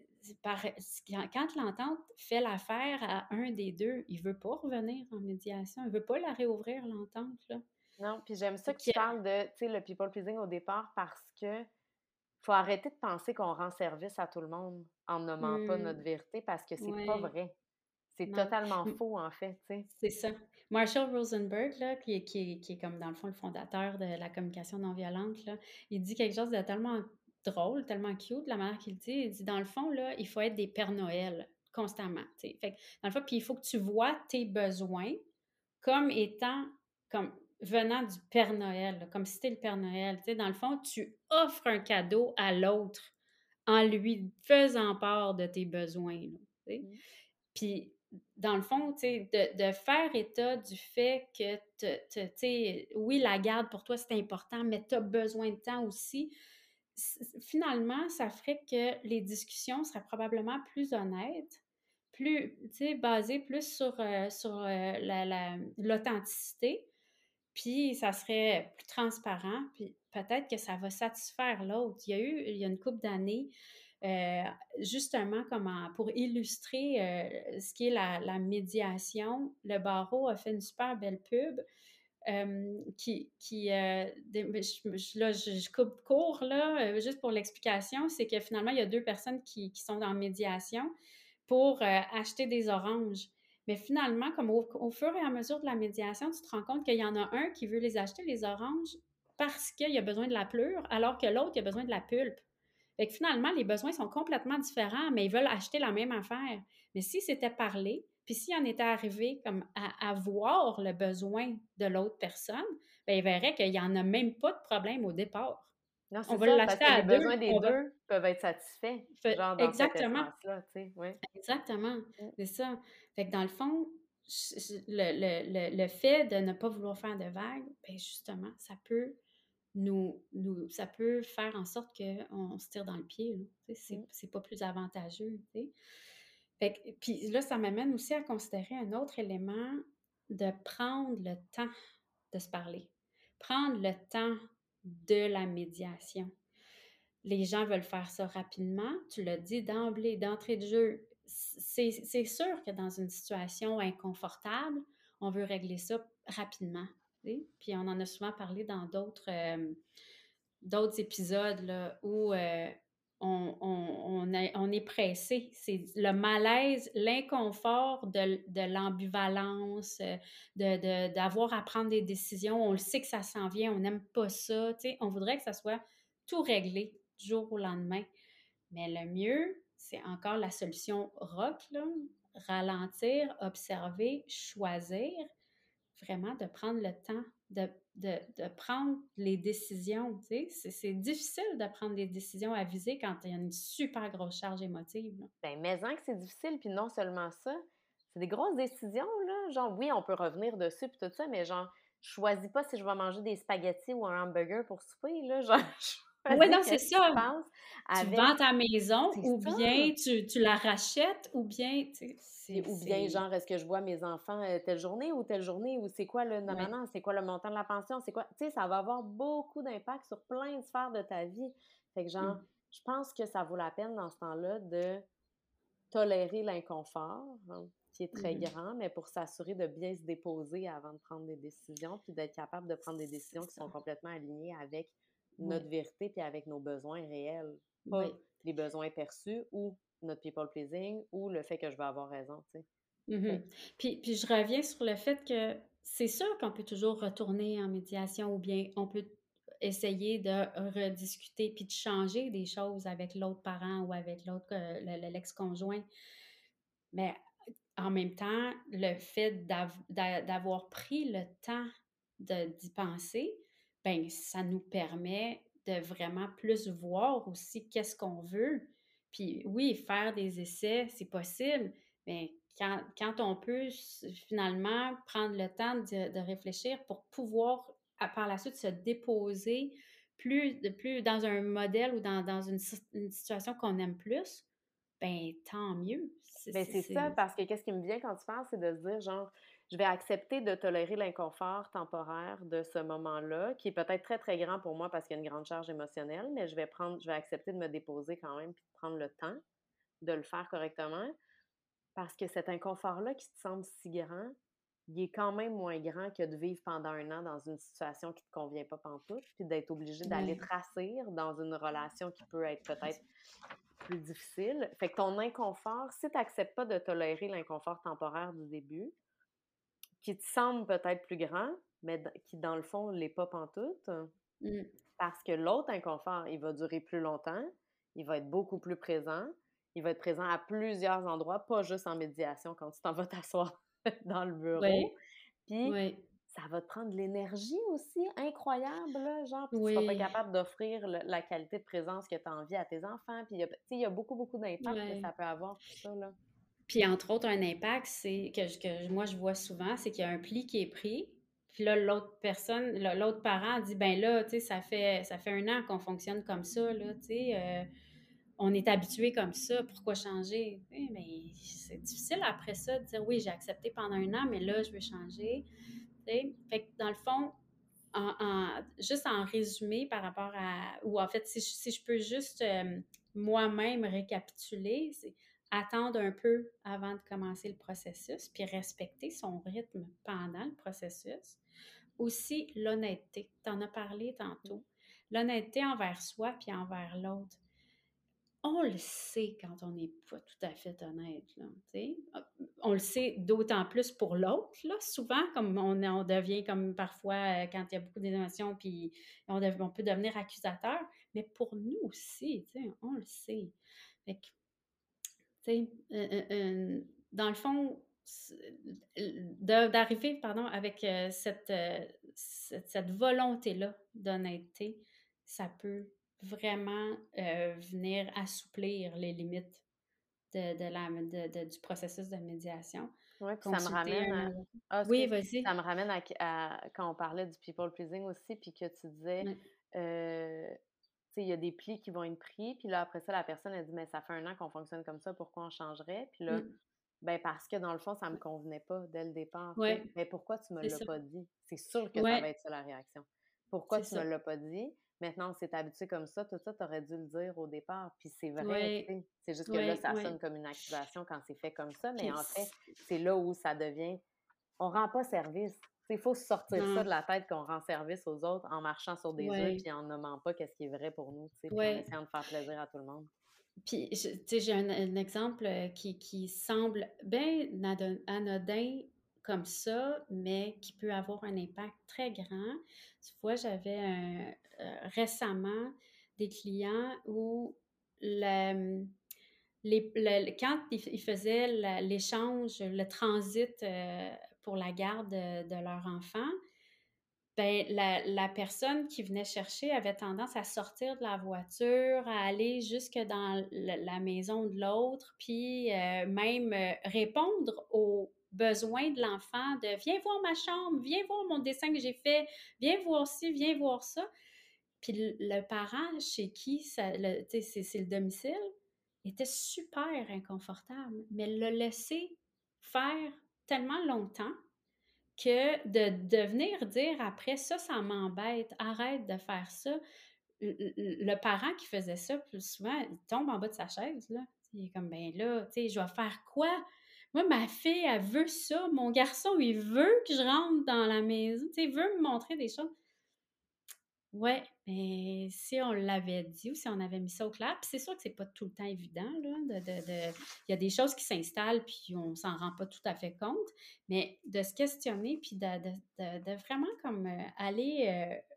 quand l'entente fait l'affaire à un des 2, il veut pas revenir en médiation, il veut pas la réouvrir l'entente, là. Non, puis j'aime ça Fait que que tu parles de, tu sais, le people pleasing au départ parce que faut arrêter de penser qu'on rend service à tout le monde en nommant pas mmh, notre vérité parce que c'est pas ouais, vrai. C'est non. totalement Mmh, faux, en fait, tu sais. c'est ça. Marshall Rosenberg, là, qui est comme, dans le fond, le fondateur de la communication non violente, là, il dit quelque chose de tellement drôle, tellement cute, la manière qu'il dit. Il dit: «Dans le fond, là, il faut être des pères Noël constamment», tu sais. Fait que, dans le fond, puis il faut que tu vois tes besoins comme étant comme venant du Père Noël, là, comme si tu le Père Noël. Tu sais, dans le fond, tu offres un cadeau à l'autre en lui faisant part de tes besoins, là, tu sais. Mmh. Puis, dans le fond, tu sais, de faire état du fait que tu sais, oui, la garde pour toi, c'est important, mais tu as besoin de temps aussi. Finalement, ça ferait que les discussions seraient probablement plus honnêtes, plus, tu sais, basées plus sur l'authenticité, puis ça serait plus transparent, puis peut-être que ça va satisfaire l'autre. Il y a une couple d'années, heu, justement pour illustrer, ce qui est la médiation, le barreau a fait une super belle pub, qui, des mais je coupe court là, juste pour l'explication, c'est que finalement, il y a 2 personnes qui sont en médiation pour, acheter des oranges. Mais finalement, comme au fur et à mesure de la médiation, tu te rends compte qu'il y en a un qui veut les acheter, les oranges, parce qu'il a besoin de la pleure, alors que l'autre, il a besoin de la pulpe. Fait que finalement, les besoins sont complètement différents, mais ils veulent acheter la même affaire. Mais si c'était parlé, Puis s'il en était arrivé comme à voir le besoin de l'autre personne, ben il verrait qu'il y en a même pas de problème au départ. Non, On c'est va ça, parce l'acheter que à les 2, besoins des on va 2 peuvent être satisfaits, fait genre dans cet exactement. espace-là, tu sais, oui. Exactement, Mmh, c'est ça. Fait que dans le fond, le fait de ne pas vouloir faire de vagues, ben justement, ça peut ça peut faire en sorte qu'on se tire dans le pied, là. Tu sais, mmh, c'est pas plus avantageux, tu sais. Fait que puis là, ça m'amène aussi à considérer un autre élément de prendre le temps de se parler. Prendre le temps de la médiation. Les gens veulent faire ça rapidement. Tu l'as dit d'emblée, d'entrée de jeu. C'est sûr que dans une situation inconfortable, on veut régler ça rapidement. Tu sais. Puis on en a souvent parlé dans d'autres épisodes là, où on est pressé. C'est le malaise, l'inconfort de l'ambivalence, d'avoir à prendre des décisions. On le sait que ça s'en vient, on n'aime pas ça. Tu sais. On voudrait que ça soit tout réglé du jour au lendemain. Mais le mieux, c'est encore la solution rock, là. Ralentir, observer, choisir, vraiment de prendre le temps de prendre les décisions. Tu sais. C'est difficile de prendre des décisions avisées quand il y a une super grosse charge émotive. Là. ben, mais que c'est difficile, puis non seulement ça, c'est des grosses décisions, là, genre, oui, on peut revenir dessus puis tout ça, mais genre, je choisis pas si je vais manger des spaghettis ou un hamburger pour souper, là, genre, je Oui, choisis non, c'est qu'est-ce qui se ça. passe Tu avec vends ta maison c'est ou ça! bien tu la rachètes ou bien, tu sais, Puis ou bien, genre, est-ce que je vois mes enfants, telle journée ou c'est quoi le non, non, ouais. non, c'est quoi le montant de la pension? C'est quoi tu sais, ça va avoir beaucoup d'impact sur plein de sphères de ta vie. Fait que genre, Mm. je pense que ça vaut la peine dans ce temps-là de tolérer l'inconfort, hein, qui est très Mhm. grand, mais pour s'assurer de bien se déposer avant de prendre des décisions, puis d'être capable de prendre des C'est décisions qui ça. sont complètement alignées avec Oui, notre vérité puis avec nos besoins réels, pas oui. les besoins perçus ou notre people pleasing ou le fait que je vais avoir raison, tu sais. Fait Mhm. que Puis je reviens sur le fait que c'est sûr qu'on peut toujours retourner en médiation ou bien on peut essayer de rediscuter puis de changer des choses avec l'autre parent ou avec l'autre, l'ex-conjoint. Mais en même temps, le fait d'avoir pris le temps d'y penser, ben ça nous permet de vraiment plus voir aussi qu'est-ce qu'on veut. Puis oui, faire des essais, c'est possible, mais quand on peut finalement prendre le temps de réfléchir pour pouvoir, par la suite, se déposer plus dans un modèle ou dans une situation qu'on aime plus, ben tant mieux. ben, c'est ça, parce que qu'est-ce qui me vient quand tu parles, c'est de se dire, genre, je vais accepter de tolérer l'inconfort temporaire de ce moment-là, qui est peut-être très, très grand pour moi parce qu'il y a une grande charge émotionnelle, mais je vais accepter de me déposer quand même puis de prendre le temps de le faire correctement parce que cet inconfort-là qui te semble si grand, il est quand même moins grand que de vivre pendant un an dans une situation qui te convient pas pantoute, puis d'être obligé d'aller Ouais. te rassir dans une relation qui peut être peut-être plus difficile. Fait que ton inconfort, si tu n'acceptes pas de tolérer l'inconfort temporaire du début, qui te semble peut-être plus grand, mais qui dans le fond l'est pas pantoute, Mmh. parce que l'autre inconfort, il va durer plus longtemps, il va être beaucoup plus présent, il va être présent à plusieurs endroits, pas juste en médiation quand tu t'en vas t'asseoir dans le bureau. Ouais, Puis ouais, ça va te prendre de l'énergie aussi incroyable, là, genre, puis tu seras pas oui, capable d'offrir la qualité de présence que tu as envie à tes enfants. Puis, tu sais, il y a beaucoup, beaucoup d'impact que ouais. ça peut avoir, tout ça, là. Puis entre autres, un impact, c'est que moi je vois souvent, c'est qu'il y a un pli qui est pris, puis là l'autre personne, l'autre parent dit: «Ben là, tu sais, ça fait 1 an qu'on fonctionne comme ça là, tu sais, on est habitué comme ça, pourquoi changer?» Mais c'est difficile après ça de dire: «Oui, j'ai accepté pendant 1 an, mais là je veux changer», tu sais? Fait que dans le fond, juste en résumé par rapport à, ou en fait, si je peux juste moi-même récapituler, c'est attendre un peu avant de commencer le processus, puis respecter son rythme pendant le processus. Aussi, l'honnêteté. Tu en as parlé Mmh. tantôt. L'honnêteté envers soi puis envers l'autre. On le sait quand on n'est pas tout à fait honnête, là, tu sais. On le sait d'autant plus pour l'autre, là, souvent, comme on devient comme parfois, quand il y a beaucoup d'émotions, puis on peut devenir accusateur, mais pour nous aussi, tu sais, on le sait. Fait que, tu sais, dans le fond, d'arriver, pardon, avec, cette volonté-là d'honnêteté, ça peut vraiment, venir assouplir les limites du processus de médiation. Ouais, puis ça me Consulter ramène un à avocat. Oui, excuse, ça vas-y. me ramène à quand on parlait du people pleasing aussi, puis que tu disais, Ouais. tu sais, il y a des plis qui vont être pris, puis là, après ça, la personne, elle dit: «Mais ça fait 1 an qu'on fonctionne comme ça, pourquoi on changerait?» Puis là, Mmh. ben, parce que dans le fond, ça me Ouais. convenait pas dès le départ, tu sais. Ouais, «Mais pourquoi tu me c'est l'as ça. pas dit?» C'est sûr que ça va Ouais, être ça la réaction. «Pourquoi c'est tu me ça. l'as pas dit? Maintenant, on s'est habitué comme ça, tout ça, tu aurais dû le dire au départ». Puis c'est vrai, Ouais, tu sais. C'est juste que là, ouais, ça ouais. sonne comme une accusation quand c'est fait comme ça, mais Puis en fait, c'est là où ça devient on rend pas service. Il faut se sortir ça non, de la tête qu'on rend service aux autres en marchant sur des œufs, ouais, puis en nommant pas qu'est-ce qui est vrai pour nous, tu sais, puis en ouais. essayant de faire plaisir à tout le monde. Puis je tu sais, j'ai un exemple, qui semble bien anodin comme ça, mais qui peut avoir un impact très grand. Tu vois, j'avais récemment des clients où le, quand ils faisaient l'échange, le transit, pour la garde, de leur enfant, ben, la personne qui venait chercher avait tendance à sortir de la voiture, à aller jusque dans la maison de l'autre, puis, même, répondre aux besoins de l'enfant de: «Viens voir ma chambre, viens voir mon dessin que j'ai fait, viens voir ci, viens voir ça». Puis le parent chez qui ça le tu sais, c'est le domicile, était super inconfortable, mais l'a laissé faire tellement longtemps que de venir dire après: Ça m'embête, arrête de faire ça». Le parent qui faisait ça, plus souvent, il tombe en bas de sa chaise, là. Il est comme: «Ben là, tu sais, je vais faire quoi? Moi, ma fille, elle veut ça. Mon garçon, il veut que je rentre dans la maison, tu sais, il veut me montrer des choses». Ouais, mais si on l'avait dit ou si on avait mis ça au clair, puis c'est sûr que c'est pas tout le temps évident, là, il y a des choses qui s'installent puis on s'en rend pas tout à fait compte, mais de se questionner puis de vraiment comme, aller,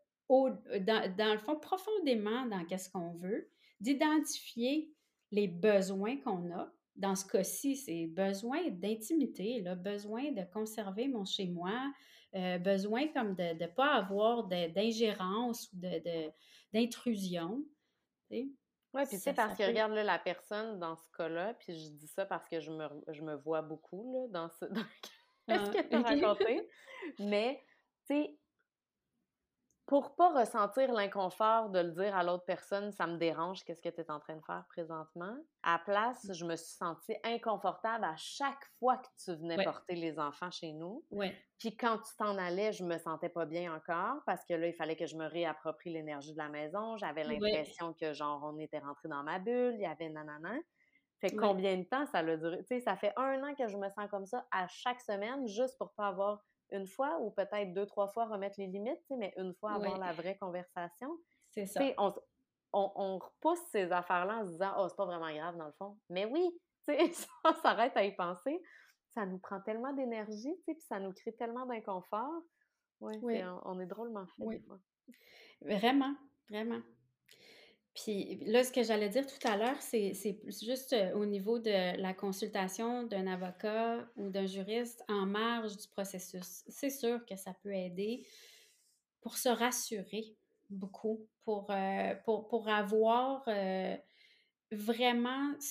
dans le fond profondément dans qu'est-ce qu'on veut, d'identifier les besoins qu'on a. Dans ce cas-ci, c'est besoin d'intimité, là, besoin de conserver mon chez-moi, besoin comme de ne pas avoir d'ingérence ou d'intrusion, tu sais? Ouais, puis tu sais, Ça parce que peut regarde, là, la personne dans ce cas-là, puis je dis ça parce que je me vois beaucoup, là, dans ce dans ce que tu as OK. raconté, mais tu sais, pour pas ressentir l'inconfort de le dire à l'autre personne: «Ça me dérange, qu'est-ce que tu es en train de faire présentement?» À la place, je me suis sentie inconfortable à chaque fois que tu venais Ouais, porter les enfants chez nous. ouais, Puis quand tu t'en allais, je me sentais pas bien encore parce que là, il fallait que je me réapproprie l'énergie de la maison. J'avais ouais, l'impression que genre on était rentré dans ma bulle, il y avait nanana. Fait que ouais, combien de temps ça a duré? Tu sais, ça fait 1 an que je me sens comme ça à chaque semaine, juste pour pas avoir une fois ou peut-être 2, 3 fois remettre les limites, tu sais, mais une fois avoir ouais, la vraie conversation. c'est Tu ça. sais, on repousse ces affaires-là en se disant: «Oh, c'est pas vraiment grave dans le fond». Mais oui, tu sais, si on s'arrête à y penser, ça nous prend tellement d'énergie, tu sais, puis ça nous crée tellement d'inconfort. Ouais, Oui, on est drôlement fait des oui, fois. vraiment, vraiment. Puis là, ce que j'allais dire tout à l'heure, c'est juste, au niveau de la consultation d'un avocat ou d'un juriste en marge du processus. C'est sûr que ça peut aider pour se rassurer beaucoup, pour avoir, vraiment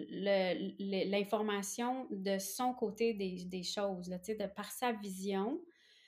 l'information de son côté des choses, là, tu sais, de par sa vision,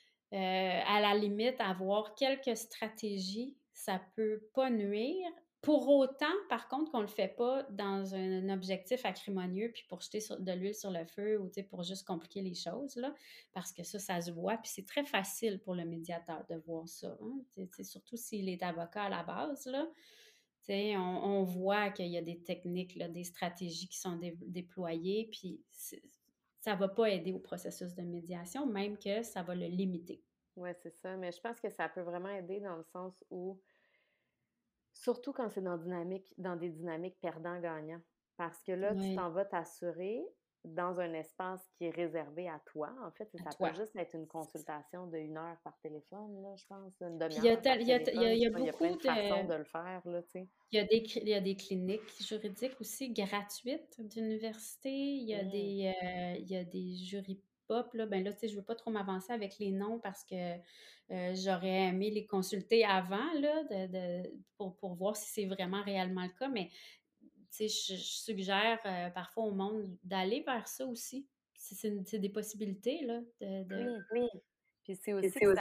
à la limite, avoir quelques stratégies, ça peut pas nuire. Pour autant, par contre, qu'on le fait pas dans un objectif acrimonieux, puis pour jeter de l'huile sur le feu ou, tu sais, pour juste compliquer les choses, là, parce que ça se voit, puis c'est très facile pour le médiateur de voir ça, hein. Tu sais, surtout s'il est avocat à la base, là. Tu sais, on voit qu'il y a des techniques, là, des stratégies qui sont déployées, puis ça va pas aider au processus de médiation, même que ça va le limiter. Ouais, c'est ça, mais je pense que ça peut vraiment aider dans le sens où surtout quand c'est dans des dynamiques perdant-gagnant. Parce que là, tu Oui, t'en vas t'assurer dans un espace qui est réservé à toi, en fait. à Ça peut toi. juste être une C'est ça. consultation d'1 heure par téléphone, là, je pense, une Puis il y a demi-heure par tel téléphone. il y a Il y a plein beaucoup de façons de de le faire, là, tu sais. il y a des cliniques juridiques aussi gratuites d'université. Mmh. Il y a des jury pop, là. Ben là, tu sais, je veux pas trop m'avancer avec les noms parce que j'aurais aimé les consulter avant, là, pour voir si c'est vraiment réellement le cas. Mais tu sais, je suggère parfois au monde d'aller vers ça aussi. C'est des possibilités, là, de... Oui, puis c'est aussi que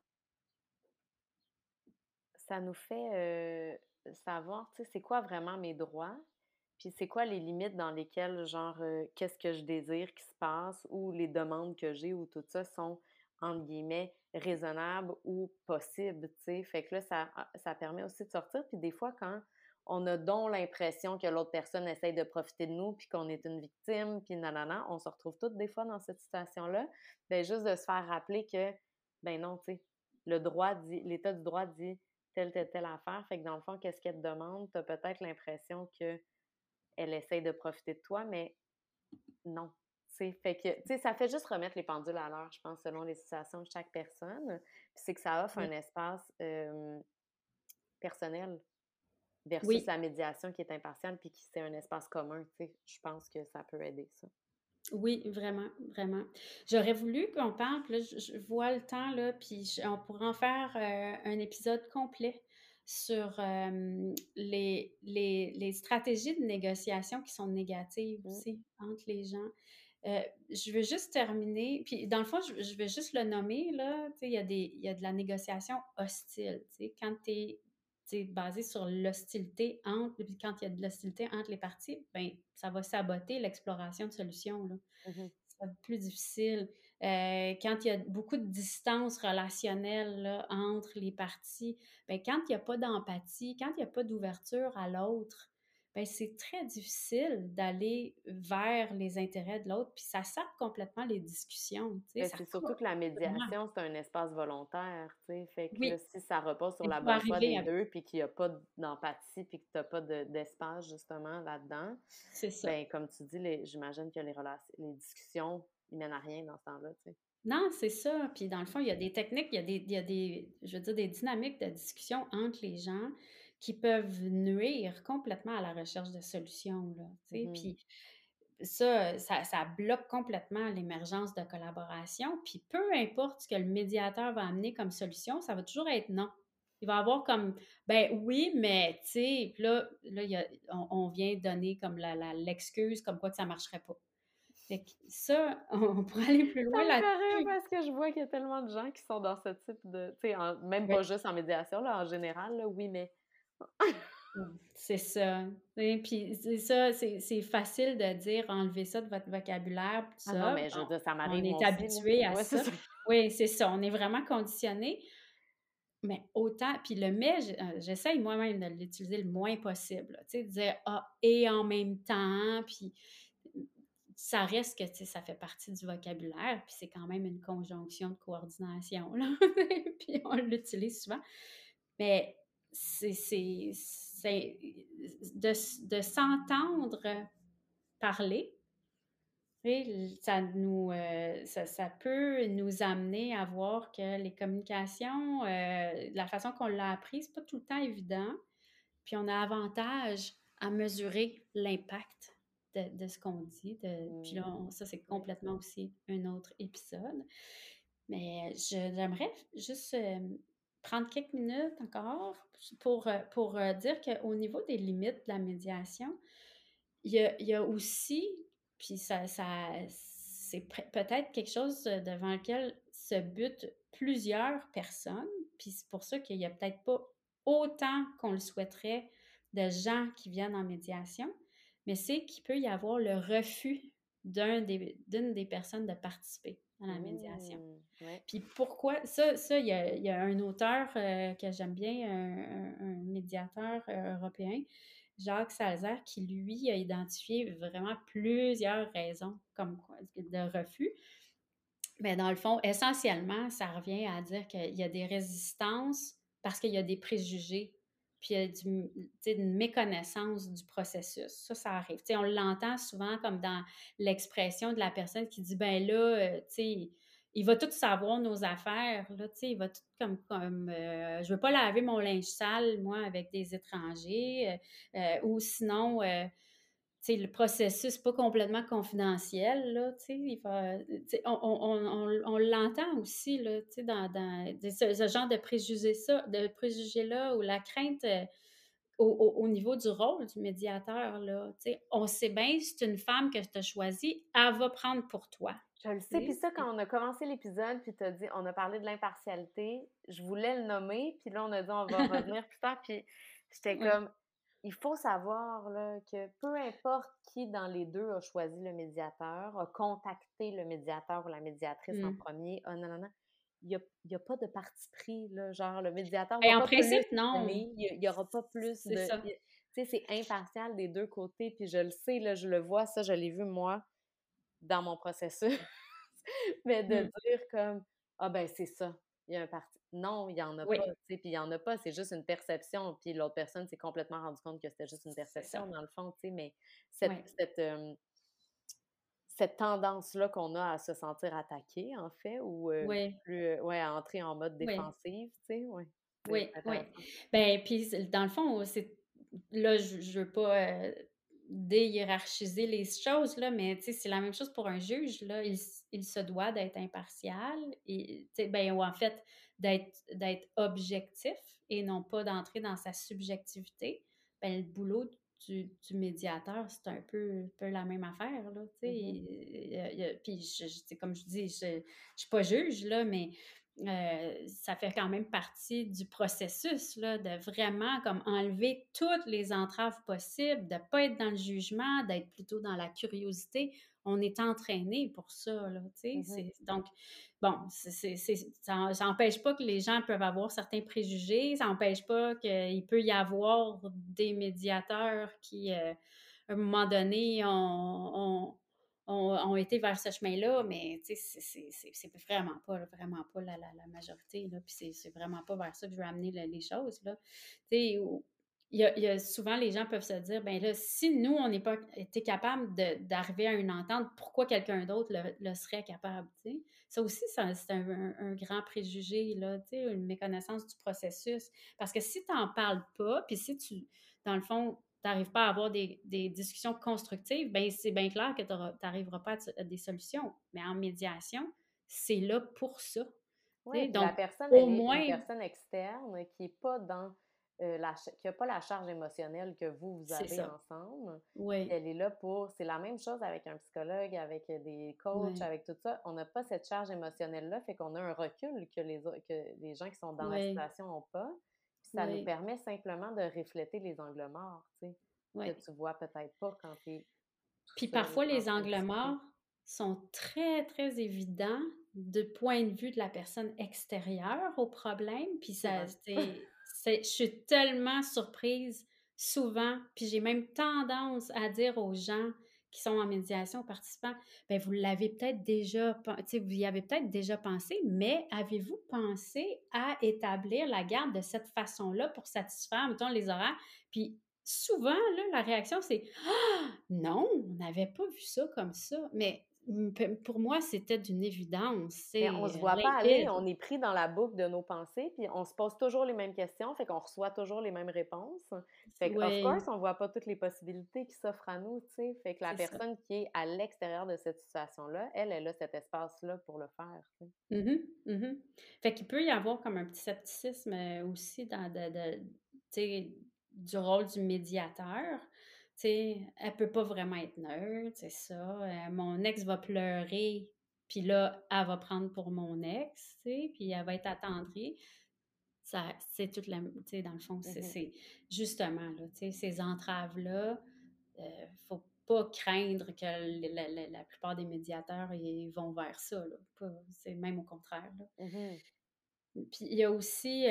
ça nous fait, savoir, tu sais, c'est quoi vraiment mes droits, puis c'est quoi les limites dans lesquelles, genre, qu'est-ce que je désire qui se passe ou les demandes que j'ai ou tout ça sont, entre guillemets, «raisonnables» ou possibles, tu sais? Fait que là, ça permet aussi de sortir, puis des fois, quand on a donc l'impression que l'autre personne essaye de profiter de nous puis qu'on est une victime puis nanana, on se retrouve toutes des fois dans cette situation-là. Bien, juste de se faire rappeler que, ben non, tu sais, le droit dit l'état du droit dit telle affaire. Fait que dans le fond, qu'est-ce qu'elle te demande? Tu as peut-être l'impression qu'elle essaye de profiter de toi, mais non. Tu sais, fait que, tu sais, ça fait juste remettre les pendules à l'heure, je pense, selon les situations de chaque personne. Puis c'est que ça offre un espace personnel versus Oui, la médiation qui est impartiale puis qui c'est un espace commun. Tu sais, je pense que ça peut aider ça. oui, vraiment, vraiment. J'aurais voulu qu'on parle, puis là, je vois le temps, là, puis on pourrait en faire un épisode complet sur les stratégies de négociation qui sont négatives Mm, aussi entre les gens. Euh, je veux juste terminer, puis dans le fond, je vais juste le nommer, là, tu sais, il y a de la négociation hostile, tu sais, quand tu basé sur l'hostilité entre, puis quand il y a de l'hostilité entre les parties, ben ça va saboter l'exploration de solutions, là. mhm. Ça va être plus difficile. Quand il y a beaucoup de distance relationnelle là, entre les parties, ben, quand il n'y a pas d'empathie, quand il n'y a pas d'ouverture à l'autre, ben, c'est très difficile d'aller vers les intérêts de l'autre, puis ça sape complètement les discussions. Tu sais, Ben, ça c'est surtout coupe que la vraiment. médiation, c'est un espace volontaire, tu sais. Fait que là, Oui, si ça repose sur il la faut bonne foi arriver des avec. 2 puis qu'il y a pas d'empathie, puis que tu as pas d'espace justement là-dedans, C'est ça. ben comme tu dis, j'imagine que les discussions, ils mènent à rien dans ce temps-là, tu sais. Non, c'est ça. Puis dans le fond, il y a des techniques, il y a des, je veux dire, des dynamiques de discussion entre les gens qui peuvent nuire complètement à la recherche de solutions, là, tu sais. Mhm. Puis ça bloque complètement l'émergence de collaboration. Puis peu importe ce que le médiateur va amener comme solution, ça va toujours être non. Il va avoir comme, ben oui, mais tu sais, puis là on vient donner comme l'excuse comme quoi que ça marcherait pas. Fait que ça, on pourrait aller plus Ça loin me fait rire là-dessus. parce que je vois qu'il y a tellement de gens qui sont dans ce type de, tu sais, même Oui. pas juste en médiation, là, en général, là, oui, mais. C'est ça. Et puis c'est ça, c'est facile de dire: «Enlevez ça de votre vocabulaire», tout Ah non, ça. mais je veux dire, ça On m'arrive moi est aussi, là. habitué à Ouais, c'est ça. ça. Oui, c'est ça, on est vraiment conditionné, mais autant puis le «mais», j'essaye moi-même de l'utiliser le moins possible, là, tu sais, de dire: «Ah, et en même temps», puis ça reste que, tu sais, ça fait partie du vocabulaire, puis c'est quand même une conjonction de coordination, là, puis on l'utilise souvent. Mais c'est de s'entendre parler, tu sais, ça peut nous amener à voir que les communications, la façon qu'on l'a appris, c'est pas tout le temps évident. Puis on a avantage à mesurer l'impact de ce qu'on dit. Puis là, Mmh. ça, c'est Oui. complètement aussi un autre épisode. Mais j'aimerais juste prendre quelques minutes encore pour dire qu'au niveau des limites de la médiation, il y a aussi, puis c'est peut-être quelque chose devant lequel se butent plusieurs personnes, puis c'est pour ça qu'il y a peut-être pas autant qu'on le souhaiterait de gens qui viennent en médiation, mais c'est qu'il peut y avoir le refus d'une des personnes de participer à la médiation. Mmh. Ouais. Puis pourquoi, il y a un auteur que j'aime bien, un médiateur européen, Jacques Salzer, qui lui a identifié vraiment plusieurs raisons comme quoi, de refus. Mais dans le fond, essentiellement, ça revient à dire qu'il y a des résistances parce qu'il y a des préjugés puis il y a tu sais, une méconnaissance du processus. Ça arrive. Tu sais, on l'entend souvent comme dans l'expression de la personne qui dit: «Ben là, tu sais, il va tout savoir nos affaires, là, tu sais, il va tout je veux pas laver mon linge sale, moi, avec des étrangers», ou sinon, tu sais, le processus pas complètement confidentiel, là, tu sais, il va tu sais, on l'entend aussi, là, tu sais, dans ce genre de préjugés-là ou la crainte, au niveau du rôle du médiateur, là, tu sais. On sait bien, c'est une femme que tu as choisie, elle va prendre pour toi, Je le tu sais, puis sais, ça, c'est quand on a commencé l'épisode, puis tu dit on a parlé de l'impartialité, je voulais le nommer, puis là, on a dit on va revenir plus tard, puis j'étais ouais. comme, il faut savoir là, que peu importe qui dans les deux a choisi le médiateur, a contacté le médiateur ou la médiatrice en Mmh. premier, ah non, non, non, il y a pas de parti pris, là, genre le médiateur va Ben, en pas plus principe, non. aimer, il y aura pas plus C'est de... ça. Tu sais, c'est impartial des deux côtés, puis je le sais, là, je le vois, ça, je l'ai vu moi dans mon processus. Mais de Mmh. dire comme: «Ah ben, c'est ça, il y a un parti». Non, il y en a Oui, pas, tu sais, puis il y en a pas, c'est juste une perception, puis l'autre personne s'est complètement rendu compte que c'était juste une c'est ça. perception dans le fond, tu sais, mais Oui, cette tendance-là qu'on a à se sentir attaqué en fait ou, oui, plus, ouais, à entrer en mode oui. défensive, tu sais, ouais, Oui, c'est oui. intéressant. Ben, puis c'est dans le fond, c'est là, je veux pas, déhiérarchiser les choses, là, mais tu sais, c'est la même chose pour un juge, là. Il se doit d'être impartial et tu sais, ben, ou en fait, d'être objectif et non pas d'entrer dans sa subjectivité. Ben, le boulot du médiateur, c'est un peu la même affaire, là, tu sais. Mmh. Puis tu sais, comme je dis, je suis pas juge, là, mais ça fait quand même partie du processus, là, de vraiment comme enlever toutes les entraves possibles, de pas être dans le jugement, d'être plutôt dans la curiosité. On est entraîné pour ça, là, tu sais? Mmh. Donc, bon, ça n'empêche pas que les gens peuvent avoir certains préjugés, ça n'empêche pas qu'il peut y avoir des médiateurs qui, à un moment donné, ont été vers ce chemin-là, mais tu sais, c'est vraiment pas la majorité, là, puis c'est vraiment pas vers ça que je veux amener les choses, là. Tu sais, il y a souvent, les gens peuvent se dire, ben là, si nous, on n'est pas été capable d'arriver à une entente, pourquoi quelqu'un d'autre le serait capable, tu sais? Ça aussi, c'est un grand préjugé, là, tu sais, une méconnaissance du processus. Parce que si tu n'en parles pas, puis si tu, dans le fond, tu n'arrives pas à avoir des discussions constructives, ben c'est bien clair que tu n'arriveras pas à des solutions. Mais en médiation, c'est là pour ça. Tu Ouais, sais. puis la Donc, personne, au elle est une moins, personne externe qui est pas dans, qui a pas la charge émotionnelle que vous c'est avez ça. ensemble. Puis Oui, elle est là pour c'est la même chose avec un psychologue, avec, des coachs, oui, avec tout ça. On n'a pas cette charge émotionnelle-là, fait qu'on a un recul que les gens qui sont dans la oui, situation n'ont pas. Puis ça nous oui, permet simplement de refléter les angles morts, tu sais, que oui. tu vois peut-être pas quand tu es tout Puis seul parfois, en les train de angles discuter. morts sont très, très évidents de point de vue de la personne extérieure au problème. Puis ça, Souvent. je suis tellement surprise souvent, puis j'ai même tendance à dire aux gens qui sont en médiation, aux participants, ben vous l'avez peut-être déjà, tu sais, vous y avez peut-être déjà pensé, mais avez-vous pensé à établir la garde de cette façon-là pour satisfaire, mettons, les horaires? Puis souvent, là, la réaction, c'est non, on n'avait pas vu ça comme ça, mais pour moi, c'était d'une évidence, Mais on se c'est voit pas aller, limpide. on est pris dans la boucle de nos pensées, puis on se pose toujours les mêmes questions, fait qu'on reçoit toujours les mêmes réponses. Fait que, of Oui, course, on voit pas toutes les possibilités qui s'offrent à nous, tu sais. Fait que la c'est ça. personne qui est à l'extérieur de cette situation-là, elle a cet espace-là pour le faire, tu sais. Mmh mh, mmh. Fait qu'il peut y avoir comme un petit scepticisme, aussi dans tu sais, du rôle du médiateur. Tu sais, elle peut pas vraiment être neutre, c'est ça, mon ex va pleurer, puis là, elle va prendre pour mon ex, tu sais, puis elle va être attendrie. Ça c'est toute la tu sais, dans le fond, Mmh. c'est justement, là, tu sais, ces entraves-là, faut pas craindre que la plupart des médiateurs, ils vont vers ça, là, pas c'est même au contraire, là. Mmh. Puis il y a aussi,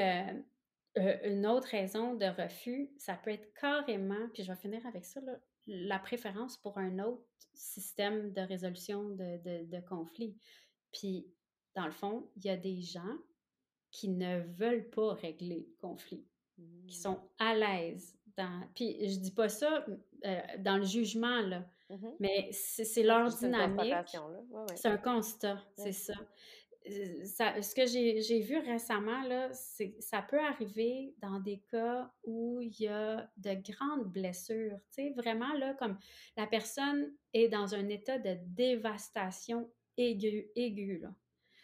une autre raison de refus, ça peut être carrément, puis je vais finir avec ça, là, la préférence pour un autre système de résolution de conflits. Puis, dans le fond, il y a des gens qui ne veulent pas régler le conflit. qui Mmh. sont à l'aise dans puis je dis pas ça, dans le jugement, là, Mmh. mais c'est Ouais, leur c'est juste une dynamique, constatation, là. Ouais, ouais. c'est un constat, c'est Mmh. ça. Ce que j'ai vu récemment, là, c'est ça peut arriver dans des cas où il y a de grandes blessures, tu sais, vraiment, là, comme la personne est dans un état de dévastation aiguë, là.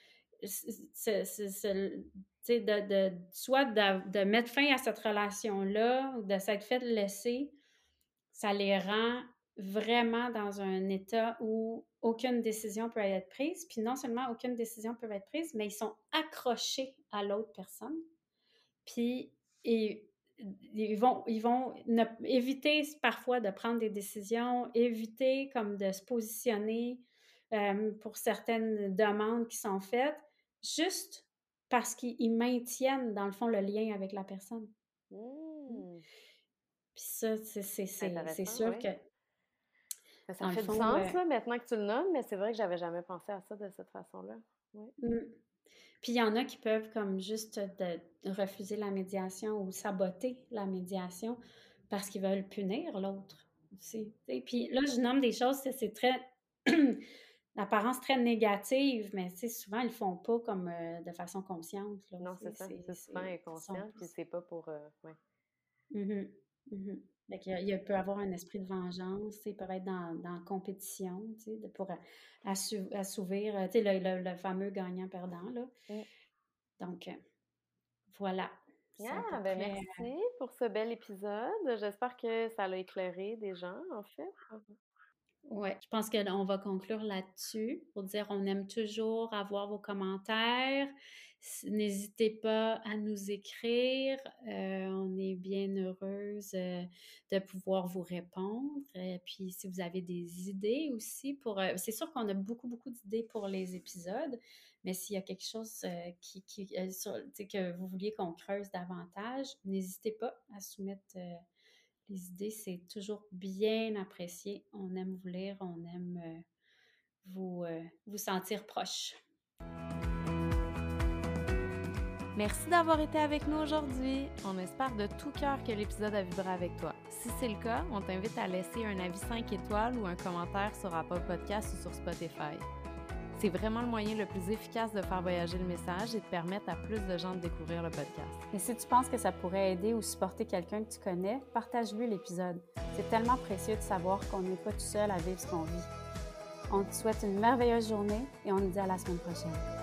Tu sais, soit de mettre fin à cette relation-là ou de s'être fait laisser, ça les rend vraiment dans un état où aucune décision peut être prise. Puis non seulement aucune décision peut être prise, mais ils sont accrochés à l'autre personne. Puis et ils vont éviter parfois de prendre des décisions, éviter comme de se positionner pour certaines demandes qui sont faites, juste parce qu'ils maintiennent, dans le fond, le lien avec la personne. Mm. Mmh. Puis ça, c'est Intéressant, sûr oui. que, Ben, ça dans le fait du fond, sens, là, maintenant que tu le nommes, mais c'est vrai que j'avais jamais pensé à ça de cette façon-là. Oui. mm. Puis il y en a qui peuvent comme juste refuser la médiation ou saboter la médiation parce qu'ils veulent punir l'autre aussi. Tu sais. Puis là, je nomme des choses, c'est très l'apparence très négative, mais tu sais, souvent ils le font pas comme de façon consciente. Là, Non, tu c'est sais, ça. C'est souvent ils sont inconscient, puis plus. c'est pas pour... ouais. Mhm, mhm. Fait qu'il il peut avoir un esprit de vengeance, tu sais, ils peuvent être dans la compétition, tu sais, pour assouvir, tu sais, le fameux gagnant-perdant, là. Mm. Donc, voilà, c'est à peu Ah, ben près. merci pour ce bel épisode. J'espère que ça l'a éclairé des gens, en fait. Ouais, je pense qu'on va conclure là-dessus pour dire on aime toujours avoir vos commentaires. N'hésitez pas à nous écrire. On est bien heureuse de pouvoir vous répondre. Et puis, si vous avez des idées aussi pour... c'est sûr qu'on a beaucoup, beaucoup d'idées pour les épisodes, mais s'il y a quelque chose tu sais, que vous vouliez qu'on creuse davantage, n'hésitez pas à soumettre les idées, c'est toujours bien apprécié. On aime vous lire, on aime vous sentir proche. Merci d'avoir été avec nous aujourd'hui. On espère de tout cœur que l'épisode a vibré avec toi. Si c'est le cas, on t'invite à laisser un avis 5 étoiles ou un commentaire sur Apple Podcasts ou sur Spotify. C'est vraiment le moyen le plus efficace de faire voyager le message et de permettre à plus de gens de découvrir le podcast. Et si tu penses que ça pourrait aider ou supporter quelqu'un que tu connais, partage-lui l'épisode. C'est tellement précieux de savoir qu'on n'est pas tout seul à vivre ce qu'on vit. On te souhaite une merveilleuse journée et on te dit à la semaine prochaine.